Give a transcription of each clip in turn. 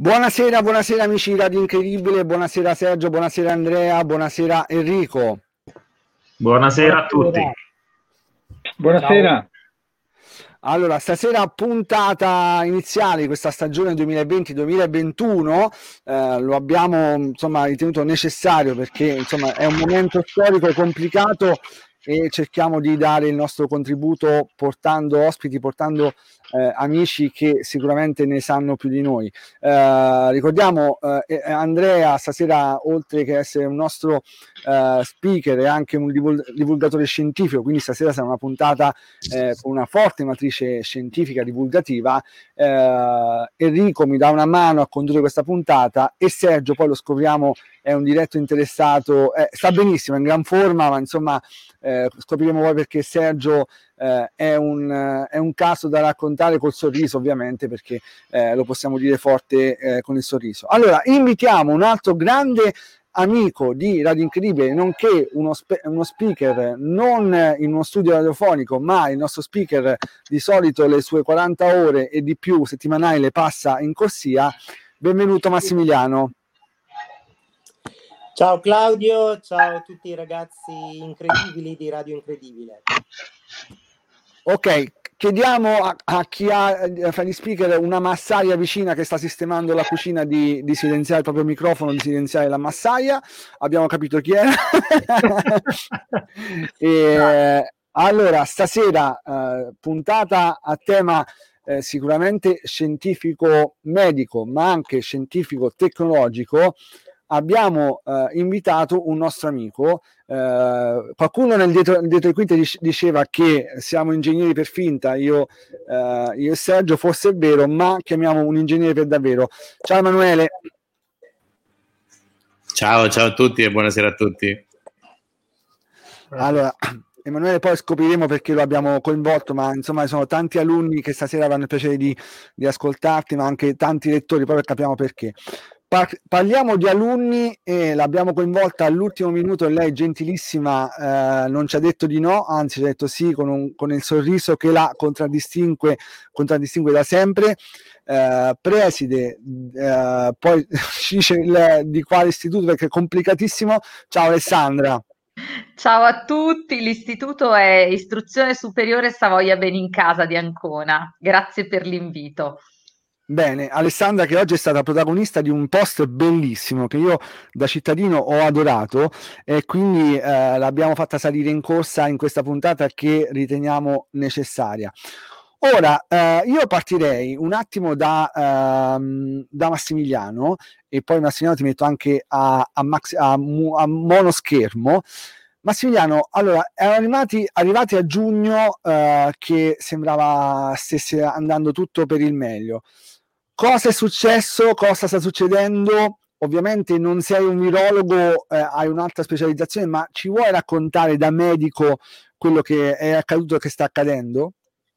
Buonasera, buonasera amici di Radio Incredibile, buonasera Sergio, buonasera Andrea, buonasera Enrico. Buonasera a tutti. Buonasera. Allora, stasera puntata iniziale di questa stagione 2020-2021, lo abbiamo ritenuto necessario perché è un momento storico complicato e cerchiamo di dare il nostro contributo portando ospiti, portando amici che sicuramente ne sanno più di noi. Ricordiamo Andrea stasera, oltre che essere un nostro speaker, è anche un divulgatore scientifico, quindi stasera sarà una puntata con una forte matrice scientifica divulgativa. Enrico mi dà una mano a condurre questa puntata e Sergio, poi lo scopriamo, è un diretto interessato, sta benissimo, è in gran forma, ma scopriremo poi perché Sergio è un caso da raccontare col sorriso, ovviamente, perché lo possiamo dire forte con il sorriso. Allora, invitiamo un altro grande amico di Radio Incredibile, nonché uno speaker non in uno studio radiofonico, ma il nostro speaker di solito le sue 40 ore e di più settimanali le passa in corsia. Benvenuto Massimiliano. Ciao Claudio, ciao a tutti i ragazzi incredibili di Radio Incredibile. Ok, chiediamo a chi ha fra gli speaker una massaia vicina che sta sistemando la cucina di silenziare il proprio microfono, di silenziare la massaia. Abbiamo capito chi è. Allora, stasera puntata a tema sicuramente scientifico-medico, ma anche scientifico-tecnologico. Abbiamo invitato un nostro amico. Qualcuno dietro le quinte diceva che siamo ingegneri per finta, io e Sergio, forse è vero, ma chiamiamo un ingegnere per davvero. Ciao Emanuele. Ciao a tutti e buonasera a tutti. Allora, Emanuele, poi scopriremo perché lo abbiamo coinvolto, ma sono tanti alunni che stasera avranno il piacere di ascoltarti, ma anche tanti lettori, poi capiamo perché. Parliamo di alunni e l'abbiamo coinvolta all'ultimo minuto e lei gentilissima non ci ha detto di no, anzi ci ha detto sì con il sorriso che la contraddistingue da sempre. Preside, poi ci dice di quale istituto perché è complicatissimo. Ciao Alessandra. Ciao a tutti, l'istituto è Istruzione Superiore Savoia Benincasa di Ancona. Grazie per l'invito. Bene, Alessandra che oggi è stata protagonista di un post bellissimo che io da cittadino ho adorato e quindi l'abbiamo fatta salire in corsa in questa puntata che riteniamo necessaria. Ora, io partirei un attimo da Massimiliano e poi Massimiliano ti metto anche a monoschermo. Massimiliano, allora, erano arrivati a giugno che sembrava stesse andando tutto per il meglio. Cosa è successo? Cosa sta succedendo? Ovviamente non sei un virologo, hai un'altra specializzazione, ma ci vuoi raccontare da medico quello che è accaduto e che sta accadendo?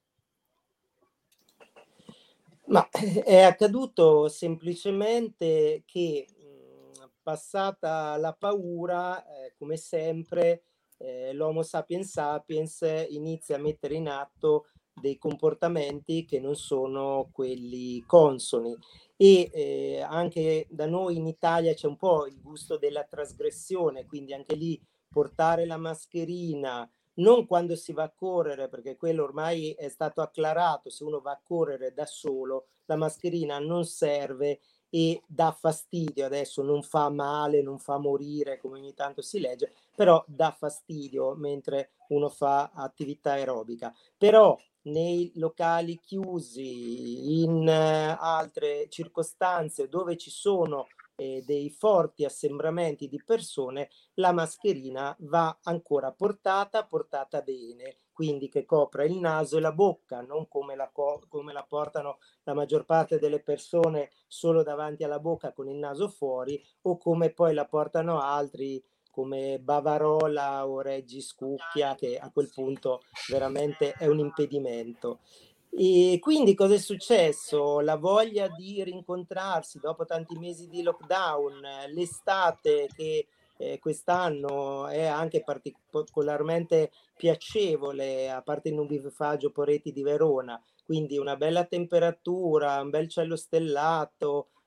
Ma è accaduto semplicemente che passata la paura, come sempre, l'Homo sapiens sapiens inizia a mettere in atto dei comportamenti che non sono quelli consoni e anche da noi in Italia c'è un po' il gusto della trasgressione, quindi anche lì portare la mascherina, non quando si va a correre, perché quello ormai è stato acclarato, se uno va a correre da solo la mascherina non serve e dà fastidio, adesso non fa male, non fa morire come ogni tanto si legge, però dà fastidio mentre uno fa attività aerobica. Però nei locali chiusi, in altre circostanze dove ci sono dei forti assembramenti di persone, la mascherina va ancora portata bene, quindi che copra il naso e la bocca, non come la portano la maggior parte delle persone solo davanti alla bocca con il naso fuori, o come poi la portano altri come Bavarola o Reggi Scucchia, che a quel punto veramente è un impedimento. E quindi cosa è successo? La voglia di rincontrarsi dopo tanti mesi di lockdown, l'estate che quest'anno è anche particolarmente piacevole, a parte il nubifragio Poretti di Verona, quindi una bella temperatura, un bel cielo stellato,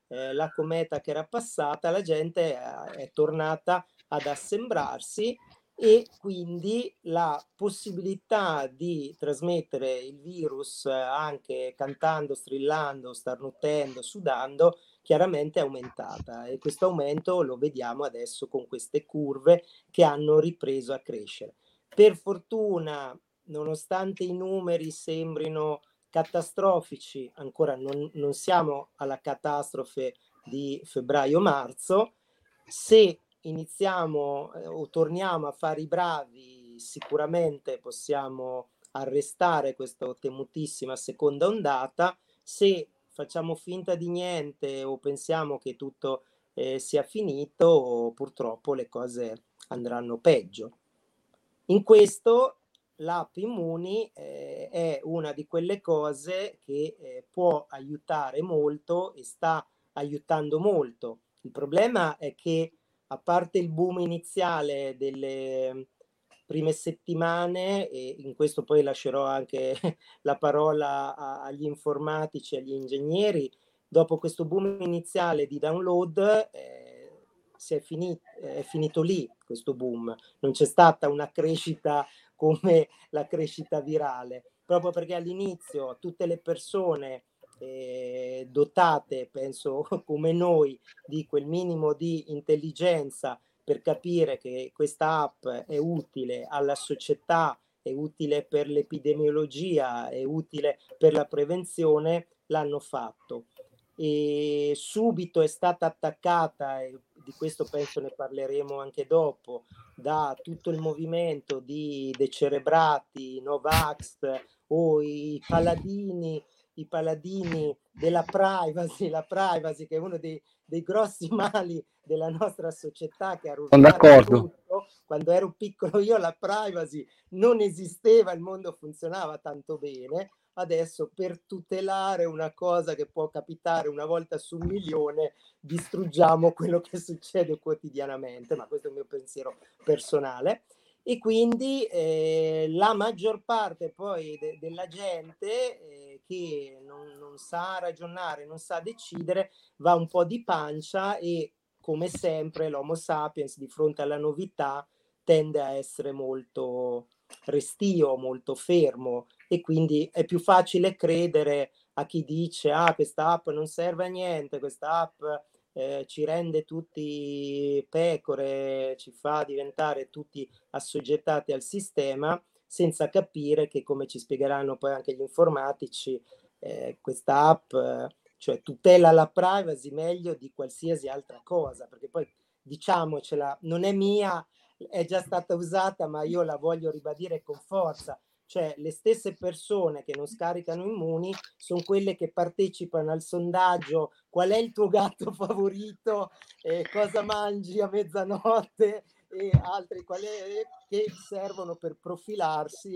la cometa che era passata, la gente è tornata ad assembrarsi, e quindi la possibilità di trasmettere il virus anche cantando, strillando, starnutendo, sudando, chiaramente è aumentata, e questo aumento lo vediamo adesso con queste curve che hanno ripreso a crescere. Per fortuna, nonostante i numeri sembrino catastrofici, ancora non siamo alla catastrofe di febbraio-marzo. Se iniziamo o torniamo a fare i bravi, sicuramente possiamo arrestare questa temutissima seconda ondata. Se facciamo finta di niente o pensiamo che tutto sia finito, purtroppo le cose andranno peggio. In questo l'app Immuni è una di quelle cose che può aiutare molto e sta aiutando molto. Il problema è che, a parte il boom iniziale delle prime settimane, e in questo poi lascerò anche la parola agli informatici, agli ingegneri, dopo questo boom iniziale di download è finito lì questo boom, non c'è stata una crescita come la crescita virale, proprio perché all'inizio tutte le persone dotate, penso come noi, di quel minimo di intelligenza per capire che questa app è utile alla società, è utile per l'epidemiologia, è utile per la prevenzione, l'hanno fatto. E subito è stata attaccata, e di questo penso ne parleremo anche dopo, da tutto il movimento di decerebrati, Novax o i paladini della privacy, la privacy che è uno dei grossi mali della nostra società, che ha rovinato tutto. Quando ero piccolo io la privacy non esisteva, il mondo funzionava tanto bene. Adesso, per tutelare una cosa che può capitare una volta su 1 milione, distruggiamo quello che succede quotidianamente, ma questo è il mio pensiero personale. E quindi la maggior parte poi della gente che non sa ragionare, non sa decidere, va un po' di pancia, e come sempre l'Homo sapiens di fronte alla novità tende a essere molto restio, molto fermo, e quindi è più facile credere a chi dice questa app non serve a niente, questa app ci rende tutti pecore, ci fa diventare tutti assoggettati al sistema, senza capire che, come ci spiegheranno poi anche gli informatici, questa app cioè tutela la privacy meglio di qualsiasi altra cosa, perché poi, diciamocela, non è mia, è già stata usata, ma io la voglio ribadire con forza. Cioè, le stesse persone che non scaricano Immuni sono quelle che partecipano al sondaggio: qual è il tuo gatto favorito, cosa mangi a mezzanotte, e altri che servono per profilarci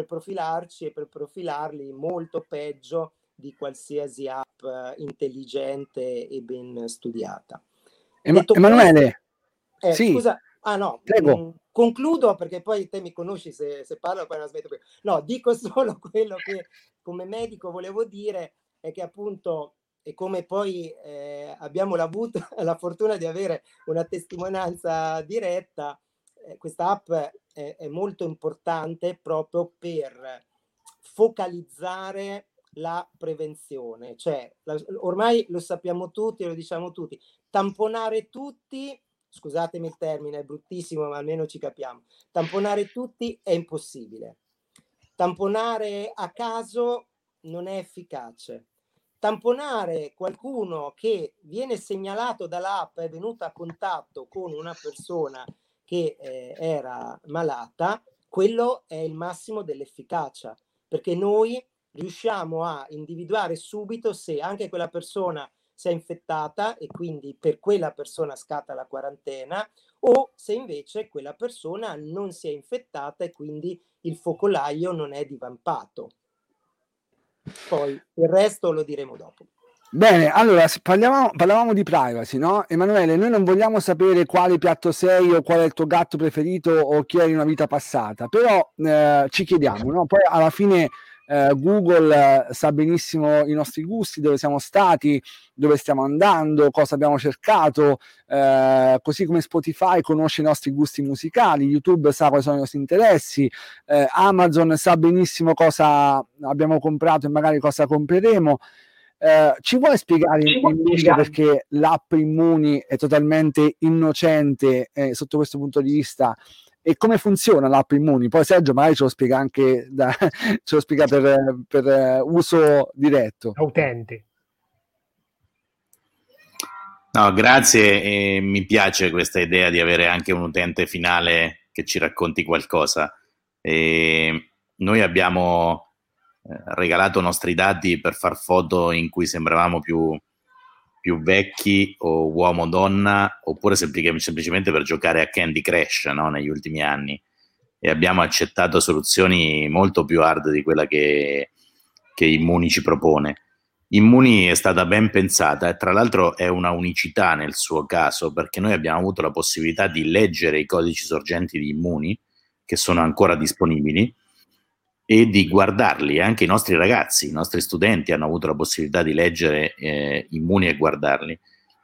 e per profilarli molto peggio di qualsiasi app intelligente e ben studiata. Emanuele, sì. Scusa, prego. Concludo, perché poi te mi conosci, se parlo poi non smetto più. No, dico solo quello che come medico volevo dire, è che appunto, e come poi abbiamo avuto la fortuna di avere una testimonianza diretta, questa app è molto importante proprio per focalizzare la prevenzione. Cioè, ormai lo sappiamo tutti, lo diciamo tutti, tamponare tutti, scusatemi il termine, è bruttissimo, ma almeno ci capiamo, tamponare tutti è impossibile. Tamponare a caso non è efficace. Tamponare qualcuno che viene segnalato dall'app, è venuto a contatto con una persona che era malata, quello è il massimo dell'efficacia, perché noi riusciamo a individuare subito se anche quella persona si è infettata, e quindi per quella persona scatta la quarantena, o se invece quella persona non si è infettata e quindi il focolaio non è divampato. Poi il resto lo diremo dopo. Bene, allora parlavamo di privacy, no? Emanuele, noi non vogliamo sapere quale piatto sei o qual è il tuo gatto preferito o chi eri in una vita passata, però ci chiediamo, no? Poi alla fine Google sa benissimo i nostri gusti, dove siamo stati, dove stiamo andando, cosa abbiamo cercato, così come Spotify conosce i nostri gusti musicali, YouTube sa quali sono i nostri interessi, Amazon sa benissimo cosa abbiamo comprato e magari cosa compreremo. Ci vuole spiegare invece perché l'app Immuni è totalmente innocente sotto questo punto di vista, e come funziona l'app Immuni? Poi Sergio magari ce lo spiega anche ce lo spiega per uso diretto. Utente. No, grazie, e mi piace questa idea di avere anche un utente finale che ci racconti qualcosa. Noi abbiamo regalato i nostri dati per far foto in cui sembravamo più vecchi o uomo-donna, oppure semplicemente per giocare a Candy Crush, no? Negli ultimi anni, e abbiamo accettato soluzioni molto più hard di quella che Immuni ci propone. Immuni è stata ben pensata e tra l'altro è una unicità nel suo caso, perché noi abbiamo avuto la possibilità di leggere i codici sorgenti di Immuni, che sono ancora disponibili, e di guardarli. Anche i nostri ragazzi, i nostri studenti hanno avuto la possibilità di leggere Immuni e guardarli.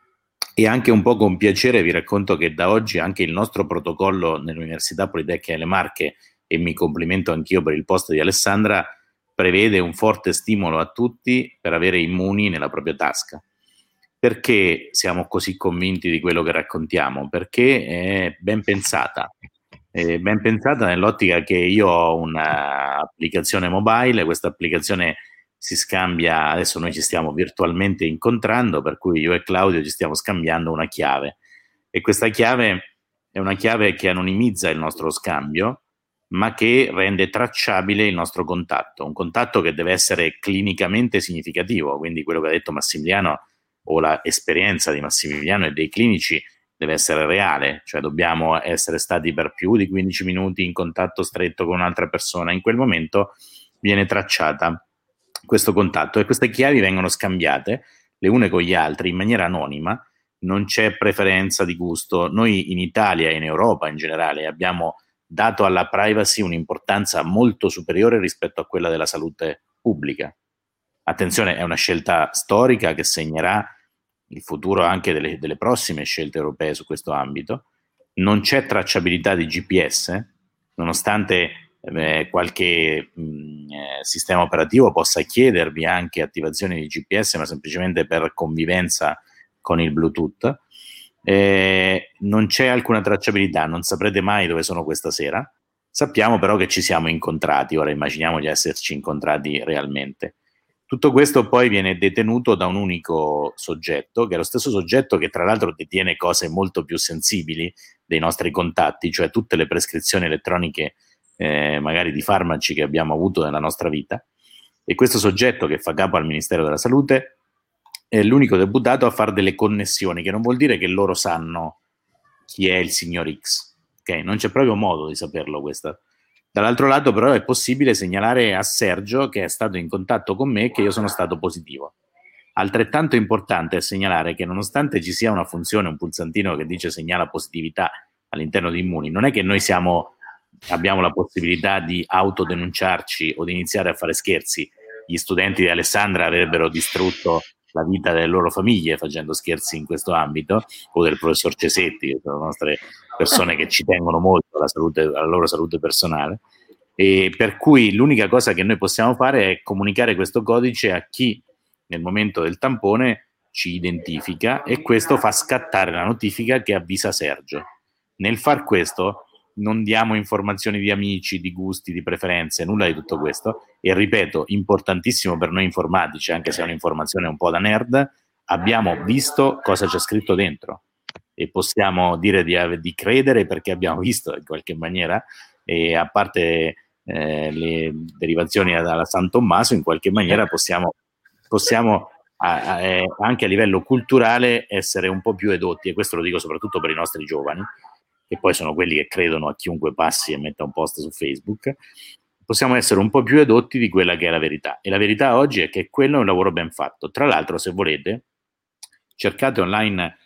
E anche un po' con piacere vi racconto che da oggi anche il nostro protocollo nell'Università Politecnica delle Marche, e mi complimento anch'io per il post di Alessandra, prevede un forte stimolo a tutti per avere Immuni nella propria tasca. Perché siamo così convinti di quello che raccontiamo? Perché è ben pensata. Ben pensata nell'ottica che io ho un'applicazione mobile, questa applicazione si scambia, adesso noi ci stiamo virtualmente incontrando, per cui io e Claudio ci stiamo scambiando una chiave, e questa chiave è una chiave che anonimizza il nostro scambio, ma che rende tracciabile il nostro contatto, un contatto che deve essere clinicamente significativo, quindi quello che ha detto Massimiliano, o l'esperienza di Massimiliano e dei clinici, deve essere reale, cioè dobbiamo essere stati per più di 15 minuti in contatto stretto con un'altra persona. In quel momento viene tracciata questo contatto e queste chiavi vengono scambiate le une con gli altri in maniera anonima, non c'è preferenza di gusto. Noi in Italia e in Europa in generale abbiamo dato alla privacy un'importanza molto superiore rispetto a quella della salute pubblica. Attenzione, è una scelta storica che segnerà il futuro anche delle prossime scelte europee su questo ambito. Non c'è tracciabilità di GPS, nonostante qualche sistema operativo possa chiedervi anche attivazione di GPS, ma semplicemente per convivenza con il Bluetooth. Non c'è alcuna tracciabilità, non saprete mai dove sono questa sera. Sappiamo però che ci siamo incontrati, ora immaginiamo di esserci incontrati realmente. Tutto questo poi viene detenuto da un unico soggetto, che è lo stesso soggetto che tra l'altro detiene cose molto più sensibili dei nostri contatti, cioè tutte le prescrizioni elettroniche magari di farmaci che abbiamo avuto nella nostra vita. E questo soggetto, che fa capo al Ministero della Salute, è l'unico deputato a fare delle connessioni, che non vuol dire che loro sanno chi è il signor X, okay? Non c'è proprio modo di saperlo questo. Dall'altro lato però è possibile segnalare a Sergio, che è stato in contatto con me, che io sono stato positivo. Altrettanto importante è segnalare che nonostante ci sia una funzione, un pulsantino che dice segnala positività all'interno di Immuni, non è che noi abbiamo la possibilità di autodenunciarci o di iniziare a fare scherzi. Gli studenti di Alessandra avrebbero distrutto la vita delle loro famiglie facendo scherzi in questo ambito, o del professor Cesetti, che sono le nostre persone che ci tengono molto alla loro salute personale, e per cui l'unica cosa che noi possiamo fare è comunicare questo codice a chi nel momento del tampone ci identifica, e questo fa scattare la notifica che avvisa Sergio. Nel far questo non diamo informazioni di amici, di gusti, di preferenze, nulla di tutto questo. E ripeto, importantissimo per noi informatici, anche se è un'informazione un po' da nerd, abbiamo visto cosa c'è scritto dentro e possiamo dire di credere perché abbiamo visto in qualche maniera, e a parte le derivazioni dalla San Tommaso, in qualche maniera possiamo anche a livello culturale essere un po' più edotti, e questo lo dico soprattutto per i nostri giovani, che poi sono quelli che credono a chiunque passi e metta un post su Facebook. Possiamo essere un po' più edotti di quella che è la verità, e la verità oggi è che quello è un lavoro ben fatto. Tra l'altro, se volete, cercate online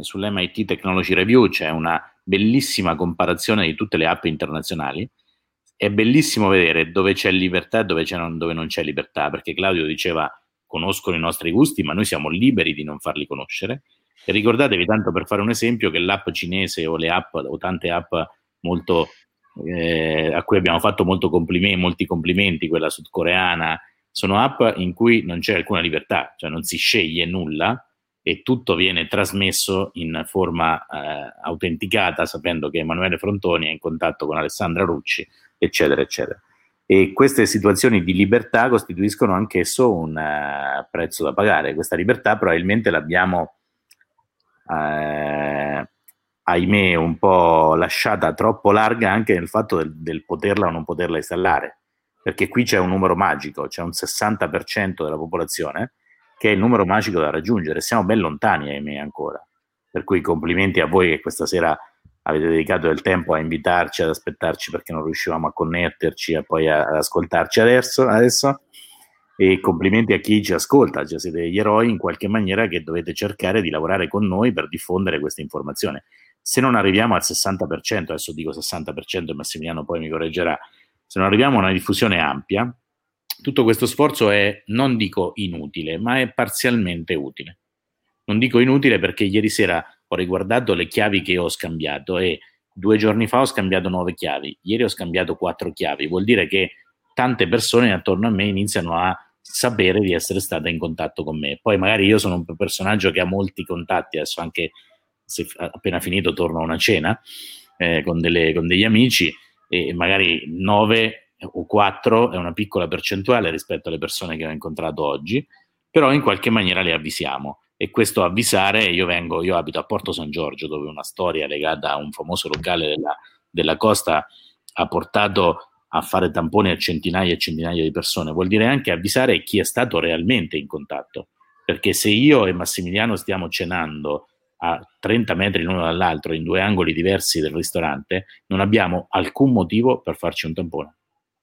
sull'MIT Technology Review, c'è una bellissima comparazione di tutte le app internazionali, è bellissimo vedere dove c'è libertà e dove non c'è libertà, perché Claudio diceva conoscono i nostri gusti, ma noi siamo liberi di non farli conoscere. E ricordatevi, tanto per fare un esempio, che l'app cinese o le app o tante app molto a cui abbiamo fatto molti complimenti, quella sudcoreana, sono app in cui non c'è alcuna libertà, cioè non si sceglie nulla e tutto viene trasmesso in forma autenticata, sapendo che Emanuele Frontoni è in contatto con Alessandra Rucci, eccetera, eccetera. E queste situazioni di libertà costituiscono anch'esso un prezzo da pagare. Questa libertà probabilmente l'abbiamo ahimè un po' lasciata troppo larga anche nel fatto del poterla o non poterla installare, perché qui c'è un numero magico, c'è un 60% della popolazione che è il numero magico da raggiungere. Siamo ben lontani, ahimè, ancora. Per cui complimenti a voi che questa sera avete dedicato del tempo a invitarci, ad aspettarci perché non riuscivamo a connetterci e poi ad ascoltarci adesso. E complimenti a chi ci ascolta, cioè siete degli eroi in qualche maniera che dovete cercare di lavorare con noi per diffondere questa informazione. Se non arriviamo al 60%, adesso dico 60% e Massimiliano poi mi correggerà, se non arriviamo a una diffusione ampia, tutto questo sforzo è, non dico inutile, ma è parzialmente utile. Non dico inutile perché ieri sera ho riguardato le chiavi che ho scambiato e 2 giorni fa ho scambiato 9 chiavi, ieri ho scambiato 4 chiavi, vuol dire che tante persone attorno a me iniziano a sapere di essere state in contatto con me. Poi magari io sono un personaggio che ha molti contatti, adesso anche se appena finito torno a una cena con degli amici e magari 9 o 4 è una piccola percentuale rispetto alle persone che ho incontrato oggi, però in qualche maniera le avvisiamo. E questo avvisare, io abito a Porto San Giorgio, dove una storia legata a un famoso locale della costa ha portato a fare tamponi a centinaia e centinaia di persone, vuol dire anche avvisare chi è stato realmente in contatto, perché se io e Massimiliano stiamo cenando a 30 metri l'uno dall'altro in 2 angoli diversi del ristorante, non abbiamo alcun motivo per farci un tampone.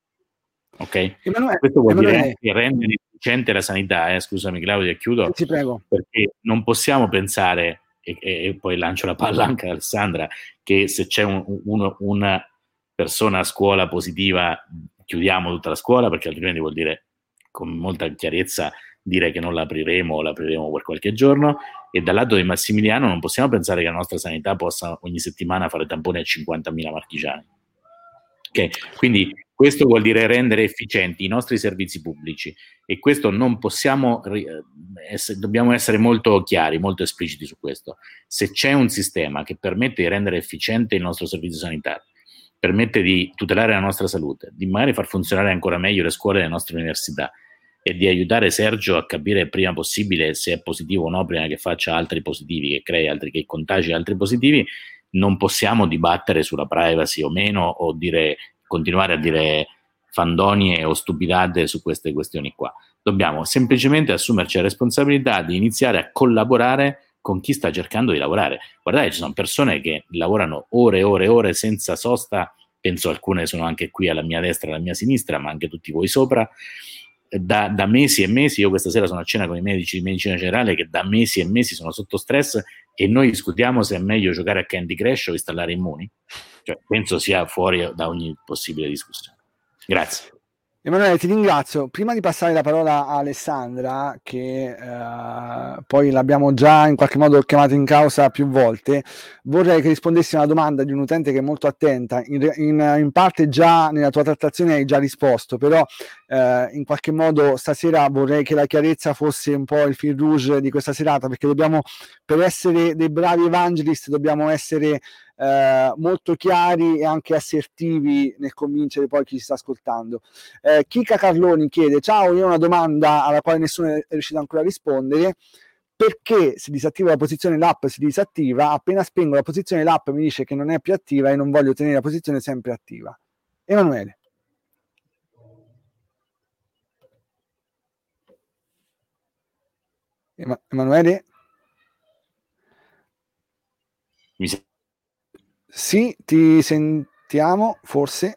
Ok? Questo vuol dire anche rendere efficiente la sanità, scusami Claudio e chiudo, ti prego. Perché non possiamo pensare, e poi lancio la palla anche ad Alessandra, che se c'è una persona a scuola positiva chiudiamo tutta la scuola, perché altrimenti vuol dire con molta chiarezza dire che non l'apriremo o l'apriremo per qualche giorno, e dal lato di Massimiliano non possiamo pensare che la nostra sanità possa ogni settimana fare tamponi a 50.000 marchigiani. Okay. Quindi questo vuol dire rendere efficienti i nostri servizi pubblici e questo non possiamo, dobbiamo essere molto chiari, molto espliciti su questo. Se c'è un sistema che permette di rendere efficiente il nostro servizio sanitario, permette di tutelare la nostra salute, di magari far funzionare ancora meglio le scuole e le nostre università e di aiutare Sergio a capire il prima possibile se è positivo o no prima che faccia altri positivi, che crei altri, che contagi altri positivi, non possiamo dibattere sulla privacy o meno o continuare a dire fandonie o stupidate su queste questioni qua. Dobbiamo semplicemente assumerci la responsabilità di iniziare a collaborare con chi sta cercando di lavorare. Guardate, ci sono persone che lavorano ore e ore e ore senza sosta, penso alcune sono anche qui alla mia destra e alla mia sinistra, ma anche tutti voi sopra, da mesi e mesi. Io questa sera sono a cena con i medici di medicina generale che da mesi e mesi sono sotto stress e noi discutiamo se è meglio giocare a Candy Crush o installare Immuni. Cioè, penso sia fuori da ogni possibile discussione. Grazie. Emanuele, ti ringrazio. Prima di passare la parola a Alessandra, che poi l'abbiamo già in qualche modo chiamato in causa più volte, vorrei che rispondessi a una domanda di un utente che è molto attenta. In parte già nella tua trattazione hai già risposto, però in qualche modo stasera vorrei che la chiarezza fosse un po' il fil rouge di questa serata, perché per essere dei bravi evangelist dobbiamo essere molto chiari e anche assertivi nel convincere poi chi ci sta ascoltando. Chica Carloni chiede: ciao, io ho una domanda alla quale nessuno è riuscito ancora a rispondere. Perché se disattivo la posizione l'app si disattiva, appena spengo la posizione l'app mi dice che non è più attiva e non voglio tenere la posizione sempre attiva? Emanuele. Emanuele? Sì, ti sentiamo, forse.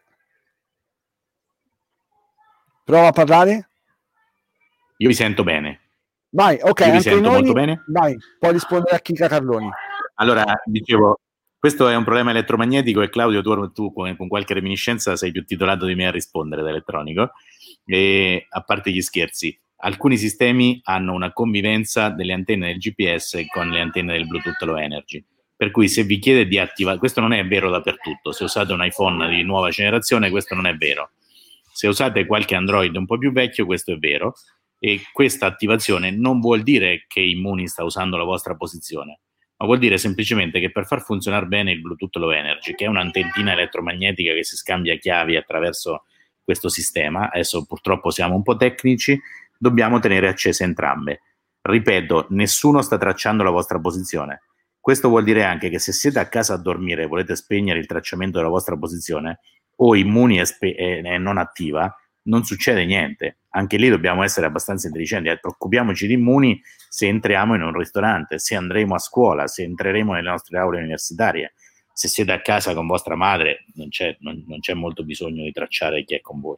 Prova a parlare. Io vi sento bene. Vai, ok. Io vi sento molto bene. Vai, puoi rispondere a Chica Carloni. Allora, dicevo, Questo è un problema elettromagnetico e Claudio, tu con qualche reminiscenza sei più titolato di me a rispondere da elettronico. E, a parte gli scherzi, alcuni sistemi hanno una convivenza delle antenne del GPS con le antenne del Bluetooth Low Energy, per cui se vi chiede di attivare, questo non è vero dappertutto, se usate un iPhone di nuova generazione questo non è vero, se usate qualche Android un po' più vecchio questo è vero, e questa attivazione non vuol dire che Immuni sta usando la vostra posizione, ma vuol dire semplicemente che per far funzionare bene il Bluetooth Low Energy, che è un'antenna elettromagnetica che si scambia chiavi attraverso questo sistema, adesso purtroppo siamo un po' tecnici, dobbiamo tenere accese entrambe. Ripeto, nessuno sta tracciando la vostra posizione. Questo vuol dire anche che se siete a casa a dormire e volete spegnere il tracciamento della vostra posizione, o Immuni è non attiva, non succede niente. Anche lì dobbiamo essere abbastanza intelligenti. Preoccupiamoci di Immuni se entriamo in un ristorante, se andremo a scuola, se entreremo nelle nostre aule universitarie. Se siete a casa con vostra madre non c'è molto bisogno di tracciare chi è con voi.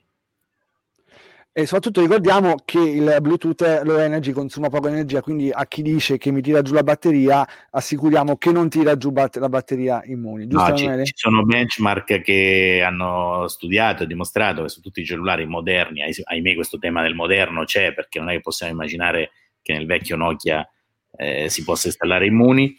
E soprattutto ricordiamo che il Bluetooth Low Energy consuma poca energia, quindi a chi dice che mi tira giù la batteria assicuriamo che non tira giù la batteria Immuni. Giusto, no, ci sono benchmark che hanno studiato e dimostrato che su tutti i cellulari moderni, ahimè questo tema del moderno c'è, perché non è che possiamo immaginare che nel vecchio Nokia si possa installare Immuni.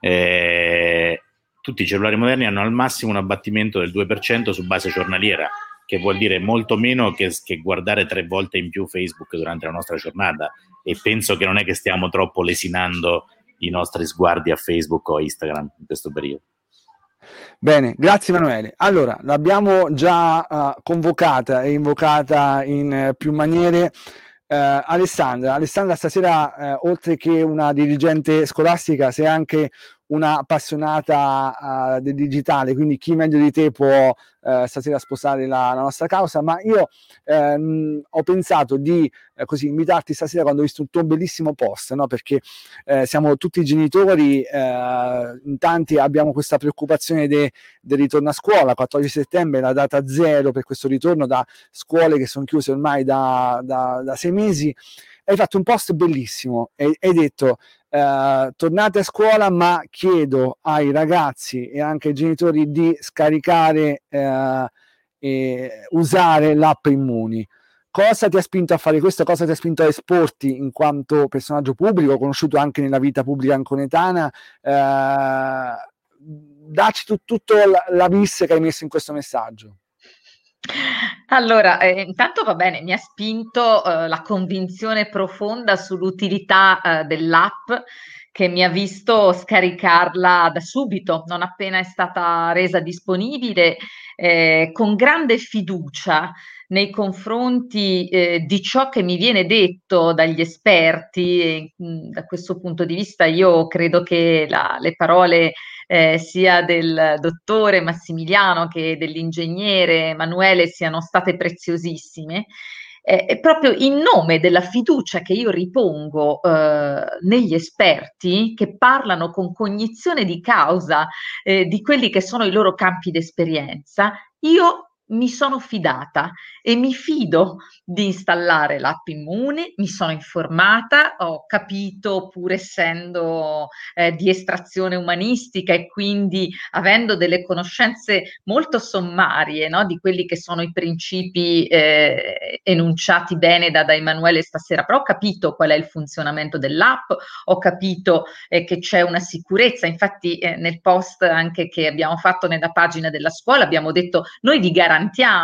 Tutti i cellulari moderni hanno al massimo un abbattimento del 2% su base giornaliera, che vuol dire molto meno che guardare 3 volte in più Facebook durante la nostra giornata, e penso che non è che stiamo troppo lesinando i nostri sguardi a Facebook o Instagram in questo periodo. Bene, grazie Emanuele. Allora, l'abbiamo già convocata e invocata in più maniere. Alessandra stasera, oltre che una dirigente scolastica, sei anche una appassionata del digitale, quindi chi meglio di te può stasera sposare la nostra causa, ma io ho pensato di così invitarti stasera quando ho visto un tuo bellissimo post, no? Perché siamo tutti genitori, in tanti abbiamo questa preoccupazione del ritorno a scuola. 14 settembre è la data zero per questo ritorno da scuole che sono chiuse ormai da 6 mesi. Hai fatto un post bellissimo e hai detto tornate a scuola, ma chiedo ai ragazzi e anche ai genitori di scaricare e usare l'app Immuni. Cosa ti ha spinto a fare questo? Cosa ti ha spinto a esporti in quanto personaggio pubblico, conosciuto anche nella vita pubblica anconetana? Dacci tutto la vis che hai messo in questo messaggio. Allora, intanto va bene, mi ha spinto la convinzione profonda sull'utilità dell'app, che mi ha visto scaricarla da subito, non appena è stata resa disponibile, con grande fiducia nei confronti di ciò che mi viene detto dagli esperti. E, da questo punto di vista io credo che le parole sia del dottore Massimiliano che dell'ingegnere Emanuele siano state preziosissime, proprio in nome della fiducia che io ripongo negli esperti che parlano con cognizione di causa di quelli che sono i loro campi d'esperienza. Io mi sono fidata e mi fido di installare l'app Immuni, mi sono informata, ho capito, pur essendo di estrazione umanistica e quindi avendo delle conoscenze molto sommarie, no, di quelli che sono i principi enunciati bene da Emanuele stasera, però ho capito qual è il funzionamento dell'app, ho capito che c'è una sicurezza. Infatti nel post anche che abbiamo fatto nella pagina della scuola abbiamo detto: noi vi garantiamo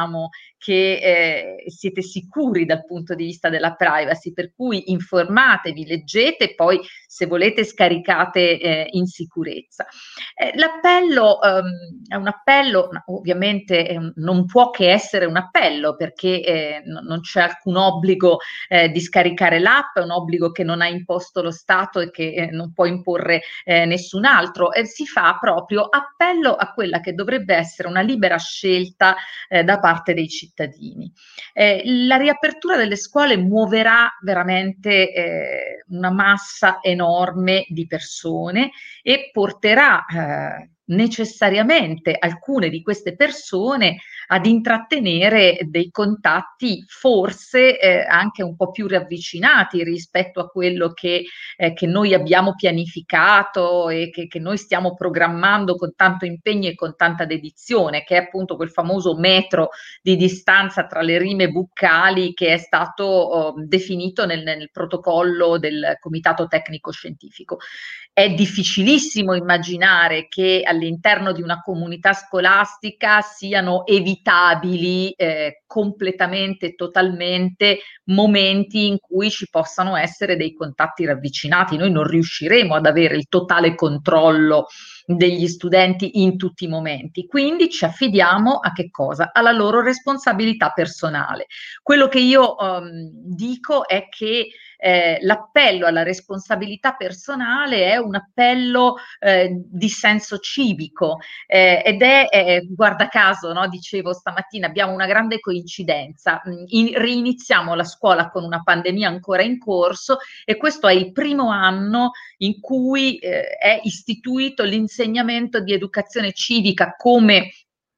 che siete sicuri dal punto di vista della privacy, per cui informatevi, leggete, poi se volete scaricate in sicurezza. L'appello è un appello, ovviamente non può che essere un appello, perché non c'è alcun obbligo di scaricare l'app, è un obbligo che non ha imposto lo Stato e che non può imporre nessun altro. Si fa proprio appello a quella che dovrebbe essere una libera scelta da parte dei cittadini. La riapertura delle scuole muoverà veramente una massa enorme di persone e porterà necessariamente alcune di queste persone ad intrattenere dei contatti forse anche un po' più ravvicinati rispetto a quello che noi abbiamo pianificato e che noi stiamo programmando con tanto impegno e con tanta dedizione, che è appunto quel famoso metro di distanza tra le rime buccali che è stato definito nel protocollo del Comitato Tecnico Scientifico. È difficilissimo immaginare che all'interno di una comunità scolastica siano evitabili completamente, totalmente momenti in cui ci possano essere dei contatti ravvicinati. Noi non riusciremo ad avere il totale controllo degli studenti in tutti i momenti, quindi ci affidiamo a che cosa? Alla loro responsabilità personale. Quello che io dico è che l'appello alla responsabilità personale è un appello di senso civico ed è, guarda caso, no, dicevo stamattina, abbiamo una grande coincidenza, riiniziamo la scuola con una pandemia ancora in corso e questo è il primo anno in cui è istituito l'insegnamento di educazione civica come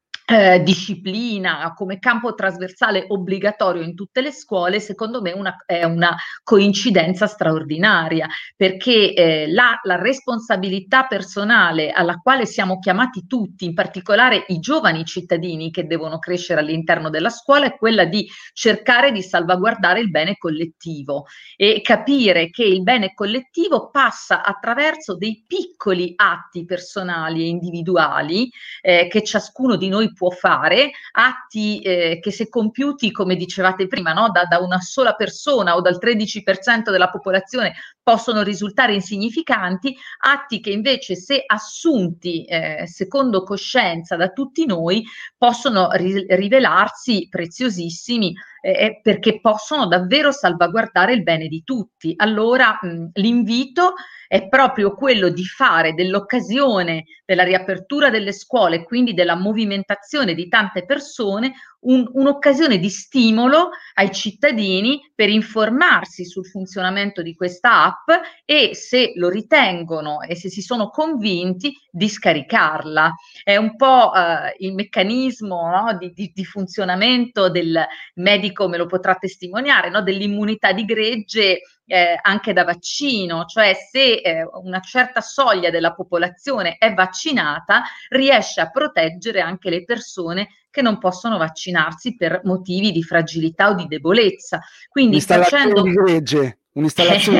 disciplina, come campo trasversale obbligatorio in tutte le scuole. Secondo me è una coincidenza straordinaria, perché la responsabilità personale alla quale siamo chiamati tutti, in particolare i giovani cittadini che devono crescere all'interno della scuola, è quella di cercare di salvaguardare il bene collettivo e capire che il bene collettivo passa attraverso dei piccoli atti personali e individuali che ciascuno di noi può fare, atti che se compiuti, come dicevate prima, no, da una sola persona o dal 13% della popolazione possono risultare insignificanti, atti che invece se assunti secondo coscienza da tutti noi possono rivelarsi preziosissimi perché possono davvero salvaguardare il bene di tutti. Allora l'invito è proprio quello di fare dell'occasione della riapertura delle scuole, quindi della movimentazione di tante persone, un'occasione di stimolo ai cittadini per informarsi sul funzionamento di questa app e, se lo ritengono e se si sono convinti, di scaricarla. È un po' il meccanismo, no, di funzionamento del medico, me lo potrà testimoniare, no, dell'immunità di gregge anche da vaccino, cioè se una certa soglia della popolazione è vaccinata, riesce a proteggere anche le persone che non possono vaccinarsi per motivi di fragilità o di debolezza. Quindi un'installazione di gregge. Un'installazione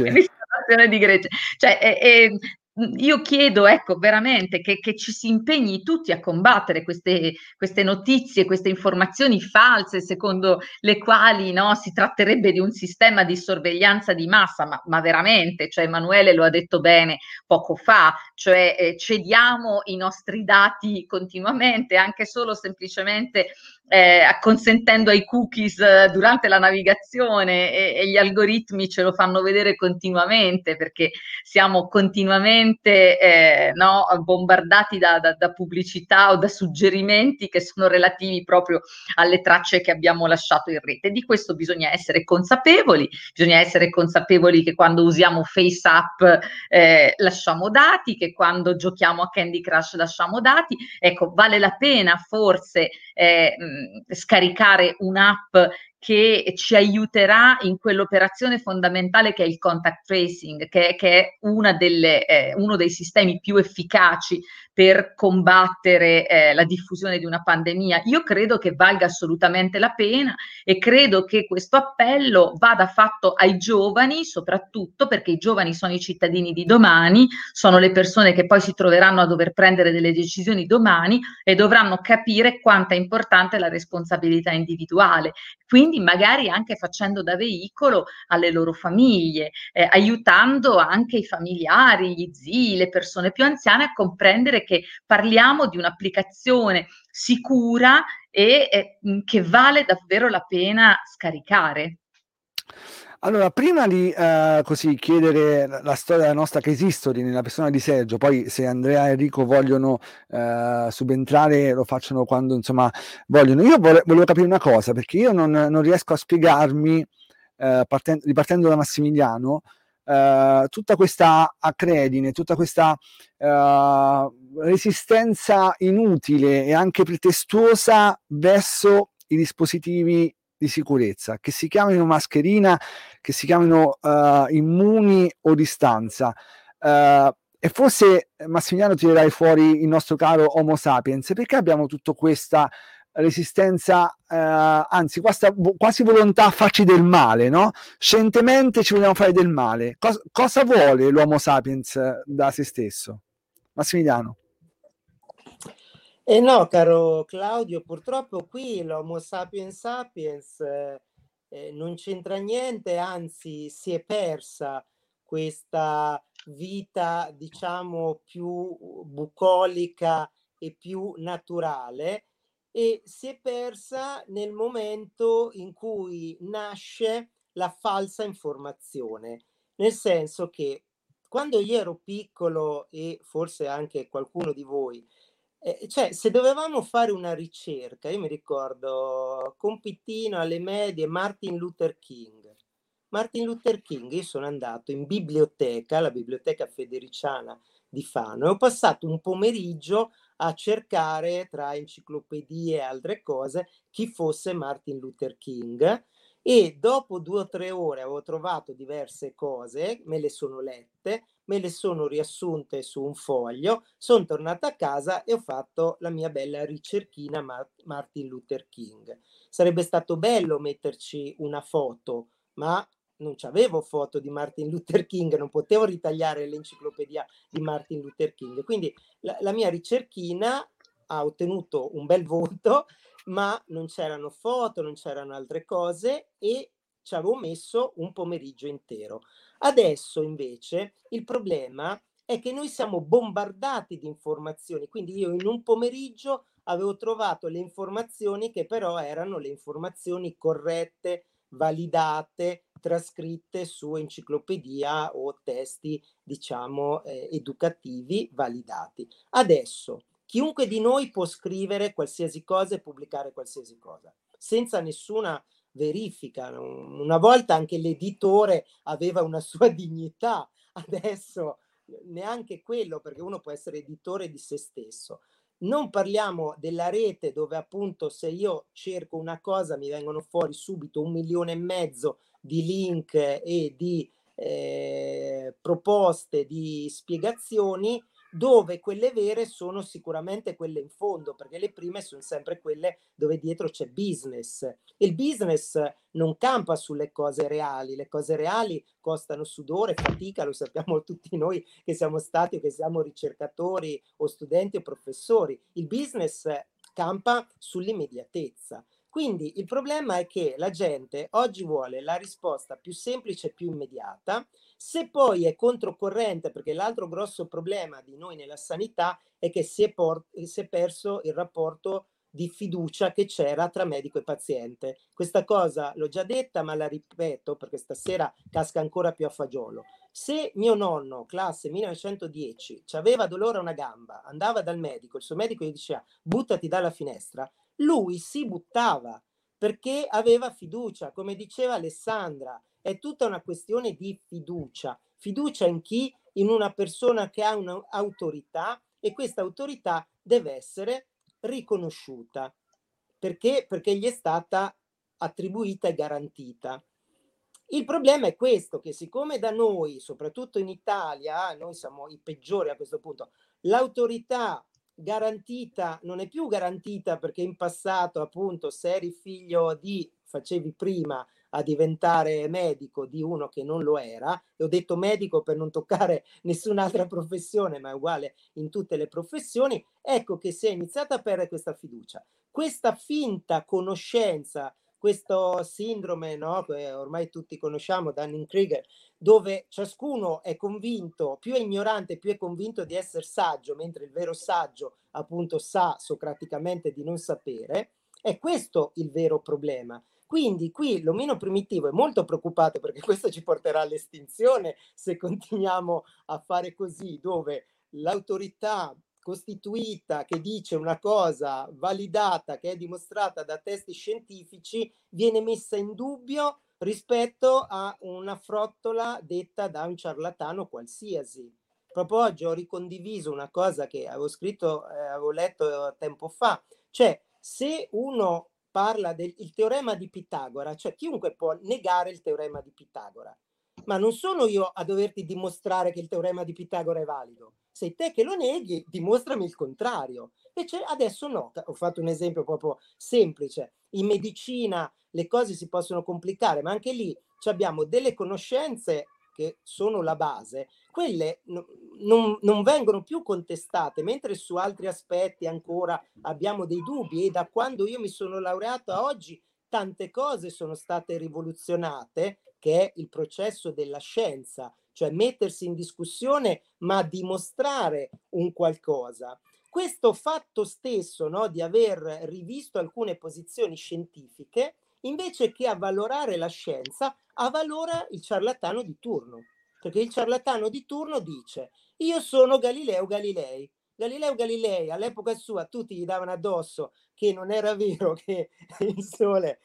di gregge. Cioè, io chiedo, ecco, veramente che ci si impegni tutti a combattere queste notizie, queste informazioni false, secondo le quali, no, si tratterebbe di un sistema di sorveglianza di massa, ma veramente, cioè Emanuele lo ha detto bene poco fa, cioè cediamo i nostri dati continuamente, anche solo semplicemente acconsentendo ai cookies durante la navigazione e gli algoritmi ce lo fanno vedere continuamente, perché siamo continuamente no, bombardati da pubblicità o da suggerimenti che sono relativi proprio alle tracce che abbiamo lasciato in rete. Di questo bisogna essere consapevoli che quando usiamo FaceApp lasciamo dati, che quando giochiamo a Candy Crush lasciamo dati. Ecco, vale la pena forse scaricare un'app che ci aiuterà in quell'operazione fondamentale che è il contact tracing, che è uno dei sistemi più efficaci per combattere la diffusione di una pandemia. Io credo che valga assolutamente la pena e credo che questo appello vada fatto ai giovani, soprattutto perché i giovani sono i cittadini di domani, sono le persone che poi si troveranno a dover prendere delle decisioni domani e dovranno capire quanto è importante la responsabilità individuale. Quindi magari anche facendo da veicolo alle loro famiglie, aiutando anche i familiari, gli zii, le persone più anziane a comprendere che parliamo di un'applicazione sicura e che vale davvero la pena scaricare. Allora, prima di così chiedere la storia della nostra case history nella persona di Sergio, poi se Andrea e Enrico vogliono subentrare lo facciano quando insomma vogliono. Io volevo capire una cosa, perché io non riesco a spiegarmi, ripartendo da Massimiliano, tutta questa acredine, tutta questa resistenza inutile e anche pretestuosa verso i dispositivi di sicurezza, che si chiamino mascherina, che si chiamino immuni o distanza. E forse, Massimiliano, tirerai fuori il nostro caro Homo sapiens, perché abbiamo tutta questa resistenza, anzi quasi volontà a farci del male, no? Scientemente ci vogliamo fare del male. Cosa vuole l'Homo sapiens da se stesso? Massimiliano. No, caro Claudio, purtroppo qui l'Homo sapiens sapiens non c'entra niente, anzi si è persa questa vita, diciamo, più bucolica e più naturale, e si è persa nel momento in cui nasce la falsa informazione, nel senso che quando io ero piccolo, e forse anche qualcuno di voi, cioè, se dovevamo fare una ricerca, io mi ricordo compitino alle medie Martin Luther King. Martin Luther King, io sono andato in biblioteca, la biblioteca federiciana di Fano, e ho passato un pomeriggio a cercare tra enciclopedie e altre cose chi fosse Martin Luther King, e dopo 2 o 3 ore avevo trovato diverse cose, me le sono lette, me le sono riassunte su un foglio, sono tornata a casa e ho fatto la mia bella ricerchina Martin Luther King. Sarebbe stato bello metterci una foto, ma non c'avevo foto di Martin Luther King, non potevo ritagliare l'enciclopedia di Martin Luther King, quindi la mia ricerchina ha ottenuto un bel voto, ma non c'erano foto, non c'erano altre cose, e ci avevo messo un pomeriggio intero. Adesso invece il problema è che noi siamo bombardati di informazioni, quindi io in un pomeriggio avevo trovato le informazioni che però erano le informazioni corrette, validate, trascritte su enciclopedia o testi, diciamo, educativi validati. Adesso chiunque di noi può scrivere qualsiasi cosa e pubblicare qualsiasi cosa, senza nessuna verifica. Una volta anche l'editore aveva una sua dignità, adesso neanche quello, perché uno può essere editore di se stesso. Non parliamo della rete, dove appunto se io cerco una cosa mi vengono fuori subito 1,5 milioni di link e di proposte, di spiegazioni, dove quelle vere sono sicuramente quelle in fondo, perché le prime sono sempre quelle dove dietro c'è business, e il business non campa sulle cose reali. Le cose reali costano sudore, fatica, lo sappiamo tutti noi che siamo stati o che siamo ricercatori o studenti o professori. Il business campa sull'immediatezza. Quindi il problema è che la gente oggi vuole la risposta più semplice e più immediata. Se poi è controcorrente, perché l'altro grosso problema di noi nella sanità è che si è perso il rapporto di fiducia che c'era tra medico e paziente. Questa cosa l'ho già detta, ma la ripeto perché stasera casca ancora più a fagiolo. Se mio nonno, classe 1910, aveva dolore a una gamba, andava dal medico, il suo medico gli diceva buttati dalla finestra, lui si buttava perché aveva fiducia. Come diceva Alessandra, è tutta una questione di fiducia. Fiducia in chi? In una persona che ha un'autorità, e questa autorità deve essere riconosciuta. Perché? Perché gli è stata attribuita e garantita. Il problema è questo, che siccome da noi, soprattutto in Italia, noi siamo i peggiori a questo punto, l'autorità garantita non è più garantita, perché in passato appunto se eri figlio di, facevi prima a diventare medico di uno che non lo era, e ho detto medico per non toccare nessun'altra professione, ma è uguale in tutte le professioni, ecco che si è iniziata a perdere questa fiducia, questa finta conoscenza, questo sindrome, no, che ormai tutti conosciamo, Dunning-Kruger, dove ciascuno è convinto, più è ignorante, più è convinto di essere saggio, mentre il vero saggio appunto sa socraticamente di non sapere. È questo il vero problema. Quindi qui l'omino primitivo è molto preoccupato, perché questo ci porterà all'estinzione se continuiamo a fare così, dove l'autorità costituita che dice una cosa validata, che è dimostrata da testi scientifici, viene messa in dubbio rispetto a una frottola detta da un ciarlatano qualsiasi. Proprio oggi ho ricondiviso una cosa che avevo scritto, avevo letto tempo fa, cioè se uno parla del teorema di Pitagora, cioè chiunque può negare il teorema di Pitagora, ma non sono io a doverti dimostrare che il teorema di Pitagora è valido. Sei te che lo neghi, dimostrami il contrario. Invece adesso no, ho fatto un esempio proprio semplice. In medicina le cose si possono complicare, ma anche lì abbiamo delle conoscenze che sono la base, quelle non vengono più contestate, mentre su altri aspetti ancora abbiamo dei dubbi, e da quando io mi sono laureato a oggi tante cose sono state rivoluzionate, che è il processo della scienza, cioè mettersi in discussione ma dimostrare un qualcosa. Questo fatto stesso, no, di aver rivisto alcune posizioni scientifiche, invece che avvalorare la scienza, avvalora il ciarlatano di turno. Perché il ciarlatano di turno dice: io sono Galileo Galilei. Galileo Galilei all'epoca sua tutti gli davano addosso che non era vero che il Sole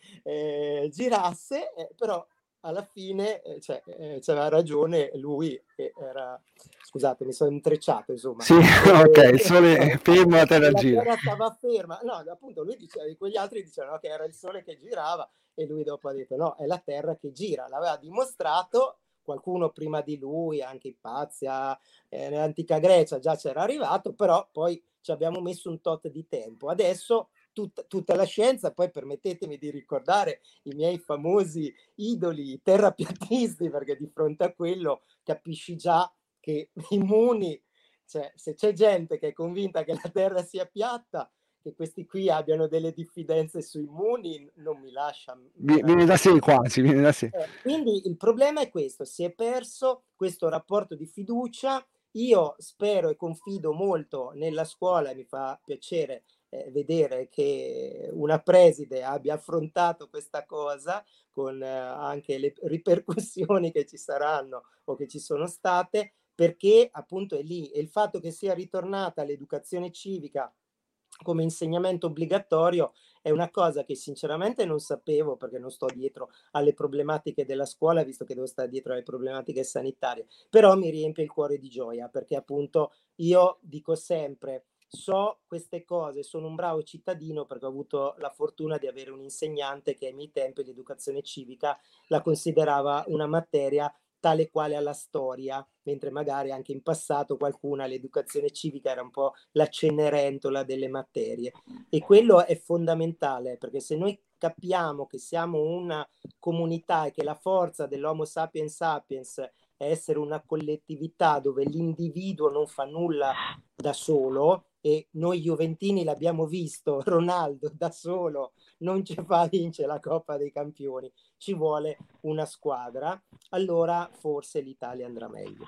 girasse, però alla fine c'aveva ragione lui, che era... Scusate, mi sono intrecciato, insomma. Sì, ok, il Sole è fermo, la Terra gira. La Terra stava ferma. No, appunto, lui diceva, quegli altri dicevano che era il Sole che girava, e lui dopo ha detto no, è la Terra che gira. L'aveva dimostrato qualcuno prima di lui, anche i pazzi, nell'antica Grecia già c'era arrivato, però poi ci abbiamo messo un tot di tempo. Adesso tutta la scienza, poi permettetemi di ricordare i miei famosi idoli terrapiattisti, perché di fronte a quello capisci già che Immuni, cioè se c'è gente che è convinta che la Terra sia piatta, che questi qui abbiano delle diffidenze su Immuni, non mi lascia. Viene da sé quasi, viene da sé. Quindi il problema è questo, si è perso questo rapporto di fiducia. Io spero e confido molto nella scuola, e mi fa piacere vedere che una preside abbia affrontato questa cosa con anche le ripercussioni che ci saranno o che ci sono state, perché appunto è lì, e il fatto che sia ritornata l'educazione civica come insegnamento obbligatorio è una cosa che sinceramente non sapevo, perché non sto dietro alle problematiche della scuola, visto che devo stare dietro alle problematiche sanitarie, però mi riempie il cuore di gioia, perché appunto io dico sempre: so queste cose, sono un bravo cittadino perché ho avuto la fortuna di avere un insegnante che ai miei tempi l'educazione civica la considerava una materia tale quale alla storia, mentre magari anche in passato qualcuna l'educazione civica era un po' la cenerentola delle materie. E quello è fondamentale, perché se noi capiamo che siamo una comunità e che la forza dell'Homo sapiens sapiens è essere una collettività dove l'individuo non fa nulla da solo, e noi juventini l'abbiamo visto, Ronaldo da solo non ci fa vincere la Coppa dei Campioni, ci vuole una squadra, allora forse l'Italia andrà meglio.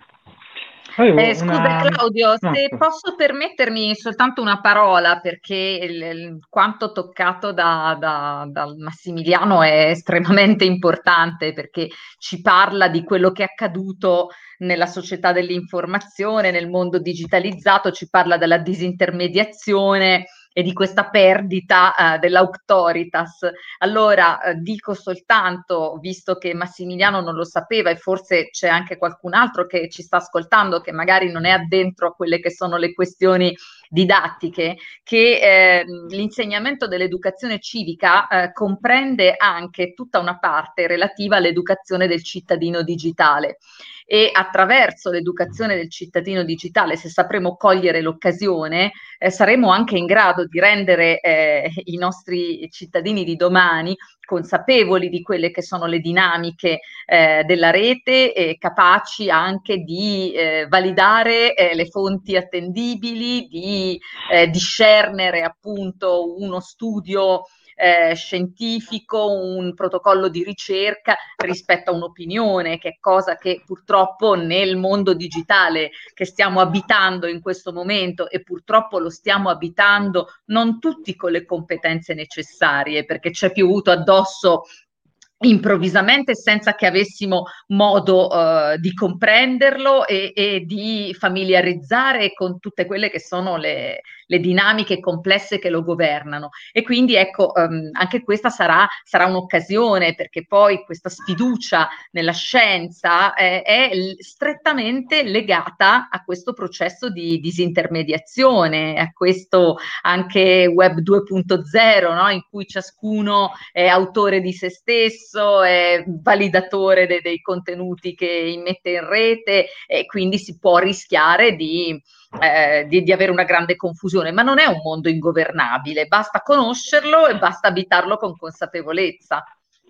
Scusa Claudio, se posso permettermi soltanto una parola, perché quanto toccato da Massimiliano è estremamente importante, perché ci parla di quello che è accaduto nella società dell'informazione, nel mondo digitalizzato, ci parla della disintermediazione e di questa perdita dell'auctoritas. Allora dico soltanto, visto che Massimiliano non lo sapeva e forse c'è anche qualcun altro che ci sta ascoltando che magari non è addentro a quelle che sono le questioni didattiche, che l'insegnamento dell'educazione civica comprende anche tutta una parte relativa all'educazione del cittadino digitale. E attraverso l'educazione del cittadino digitale, se sapremo cogliere l'occasione, saremo anche in grado di rendere i nostri cittadini di domani consapevoli di quelle che sono le dinamiche della rete, e capaci anche di validare le fonti attendibili, di discernere appunto uno studio scientifico, un protocollo di ricerca rispetto a un'opinione, che è cosa che purtroppo nel mondo digitale che stiamo abitando in questo momento, e purtroppo lo stiamo abitando non tutti con le competenze necessarie, perché ci è piovuto addosso improvvisamente senza che avessimo modo di comprenderlo e di familiarizzare con tutte quelle che sono le dinamiche complesse che lo governano. E quindi ecco, anche questa sarà un'occasione, perché poi questa sfiducia nella scienza è strettamente legata a questo processo di disintermediazione, a questo anche web 2.0, no? In cui ciascuno è autore di se stesso, è validatore dei contenuti che immette in rete, e quindi si può rischiare di avere una grande confusione, ma non è un mondo ingovernabile, basta conoscerlo e basta abitarlo con consapevolezza.